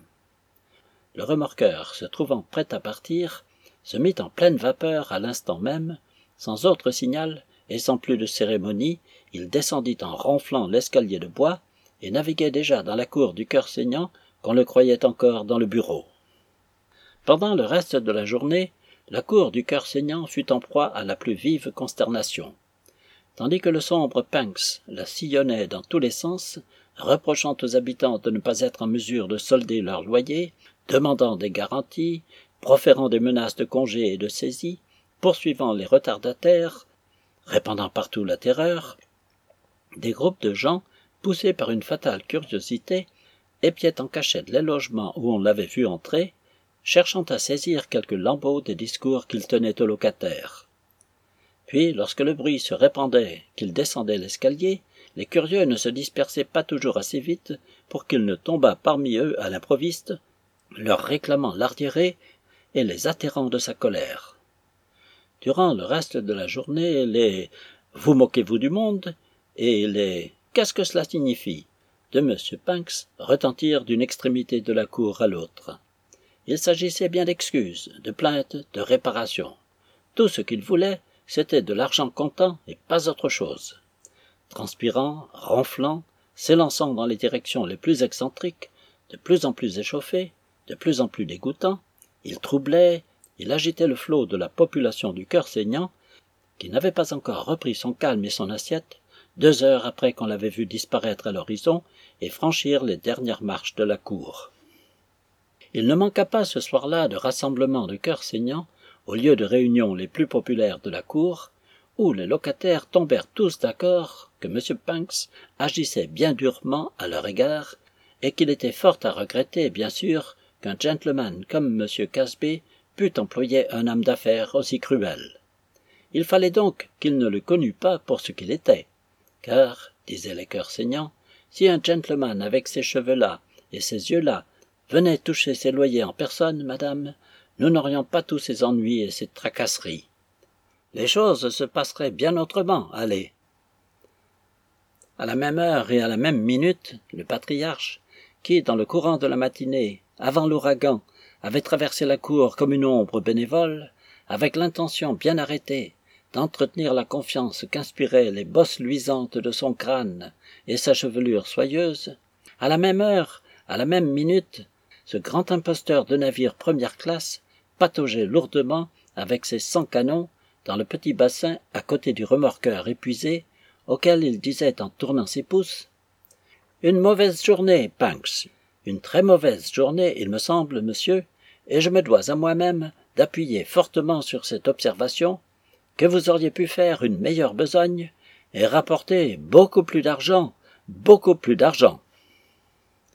Le remorqueur, se trouvant prêt à partir, se mit en pleine vapeur à l'instant même, sans autre signal et sans plus de cérémonie, il descendit en ronflant l'escalier de bois et naviguait déjà dans la cour du Cœur Saignant qu'on le croyait encore dans le bureau. Pendant le reste de la journée, la cour du Cœur Saignant fut en proie à la plus vive consternation. Tandis que le sombre Punks la sillonnait dans tous les sens, reprochant aux habitants de ne pas être en mesure de solder leur loyer, demandant des garanties, proférant des menaces de congés et de saisie, poursuivant les retardataires, répandant partout la terreur, des groupes de gens, poussés par une fatale curiosité, épiaient en cachette les logements où on l'avait vu entrer, cherchant à saisir quelques lambeaux des discours qu'il tenait aux locataires. Puis, lorsque le bruit se répandait qu'il descendait l'escalier, les curieux ne se dispersaient pas toujours assez vite pour qu'il ne tombât parmi eux à l'improviste, leur réclamant l'arriéré et les atterrant de sa colère. Durant le reste de la journée, les « Vous moquez-vous du monde ?» et les « Qu'est-ce que cela signifie ?» de M. Punks retentirent d'une extrémité de la cour à l'autre. Il s'agissait bien d'excuses, de plaintes, de réparations. Tout ce qu'il voulait, c'était de l'argent comptant et pas autre chose. Transpirant, ronflant, s'élançant dans les directions les plus excentriques, de plus en plus échauffé, de plus en plus dégoûtant, il troublait, il agitait le flot de la population du Cœur Saignant, qui n'avait pas encore repris son calme et son assiette, 2 heures après qu'on l'avait vu disparaître à l'horizon et franchir les dernières marches de la cour. Il ne manqua pas ce soir-là de rassemblement de Cœur Saignant au lieu de réunion les plus populaires de la cour, où les locataires tombèrent tous d'accord que M. Punks agissait bien durement à leur égard, et qu'il était fort à regretter, bien sûr, qu'un gentleman comme M. Casby pût employer un homme d'affaires aussi cruel. Il fallait donc qu'il ne le connût pas pour ce qu'il était, car, disaient les Cœurs Saignants, si un gentleman avec ces cheveux-là et ces yeux-là venait toucher ses loyers en personne, madame, nous n'aurions pas tous ces ennuis et ces tracasseries. les choses se passeraient bien autrement, allez. À la même heure et à la même minute, le patriarche, qui, dans le courant de la matinée, avant l'ouragan, avait traversé la cour comme une ombre bénévole, avec l'intention bien arrêtée d'entretenir la confiance qu'inspiraient les bosses luisantes de son crâne et sa chevelure soyeuse, à la même heure, à la même minute, ce grand imposteur de navire première classe pataugeait lourdement avec ses 100 canons dans le petit bassin à côté du remorqueur épuisé, auquel il disait en tournant ses pouces « Une mauvaise journée, Banks. Une très mauvaise journée, il me semble, monsieur, et je me dois à moi-même d'appuyer fortement sur cette observation, que vous auriez pu faire une meilleure besogne et rapporter beaucoup plus d'argent, beaucoup plus d'argent. »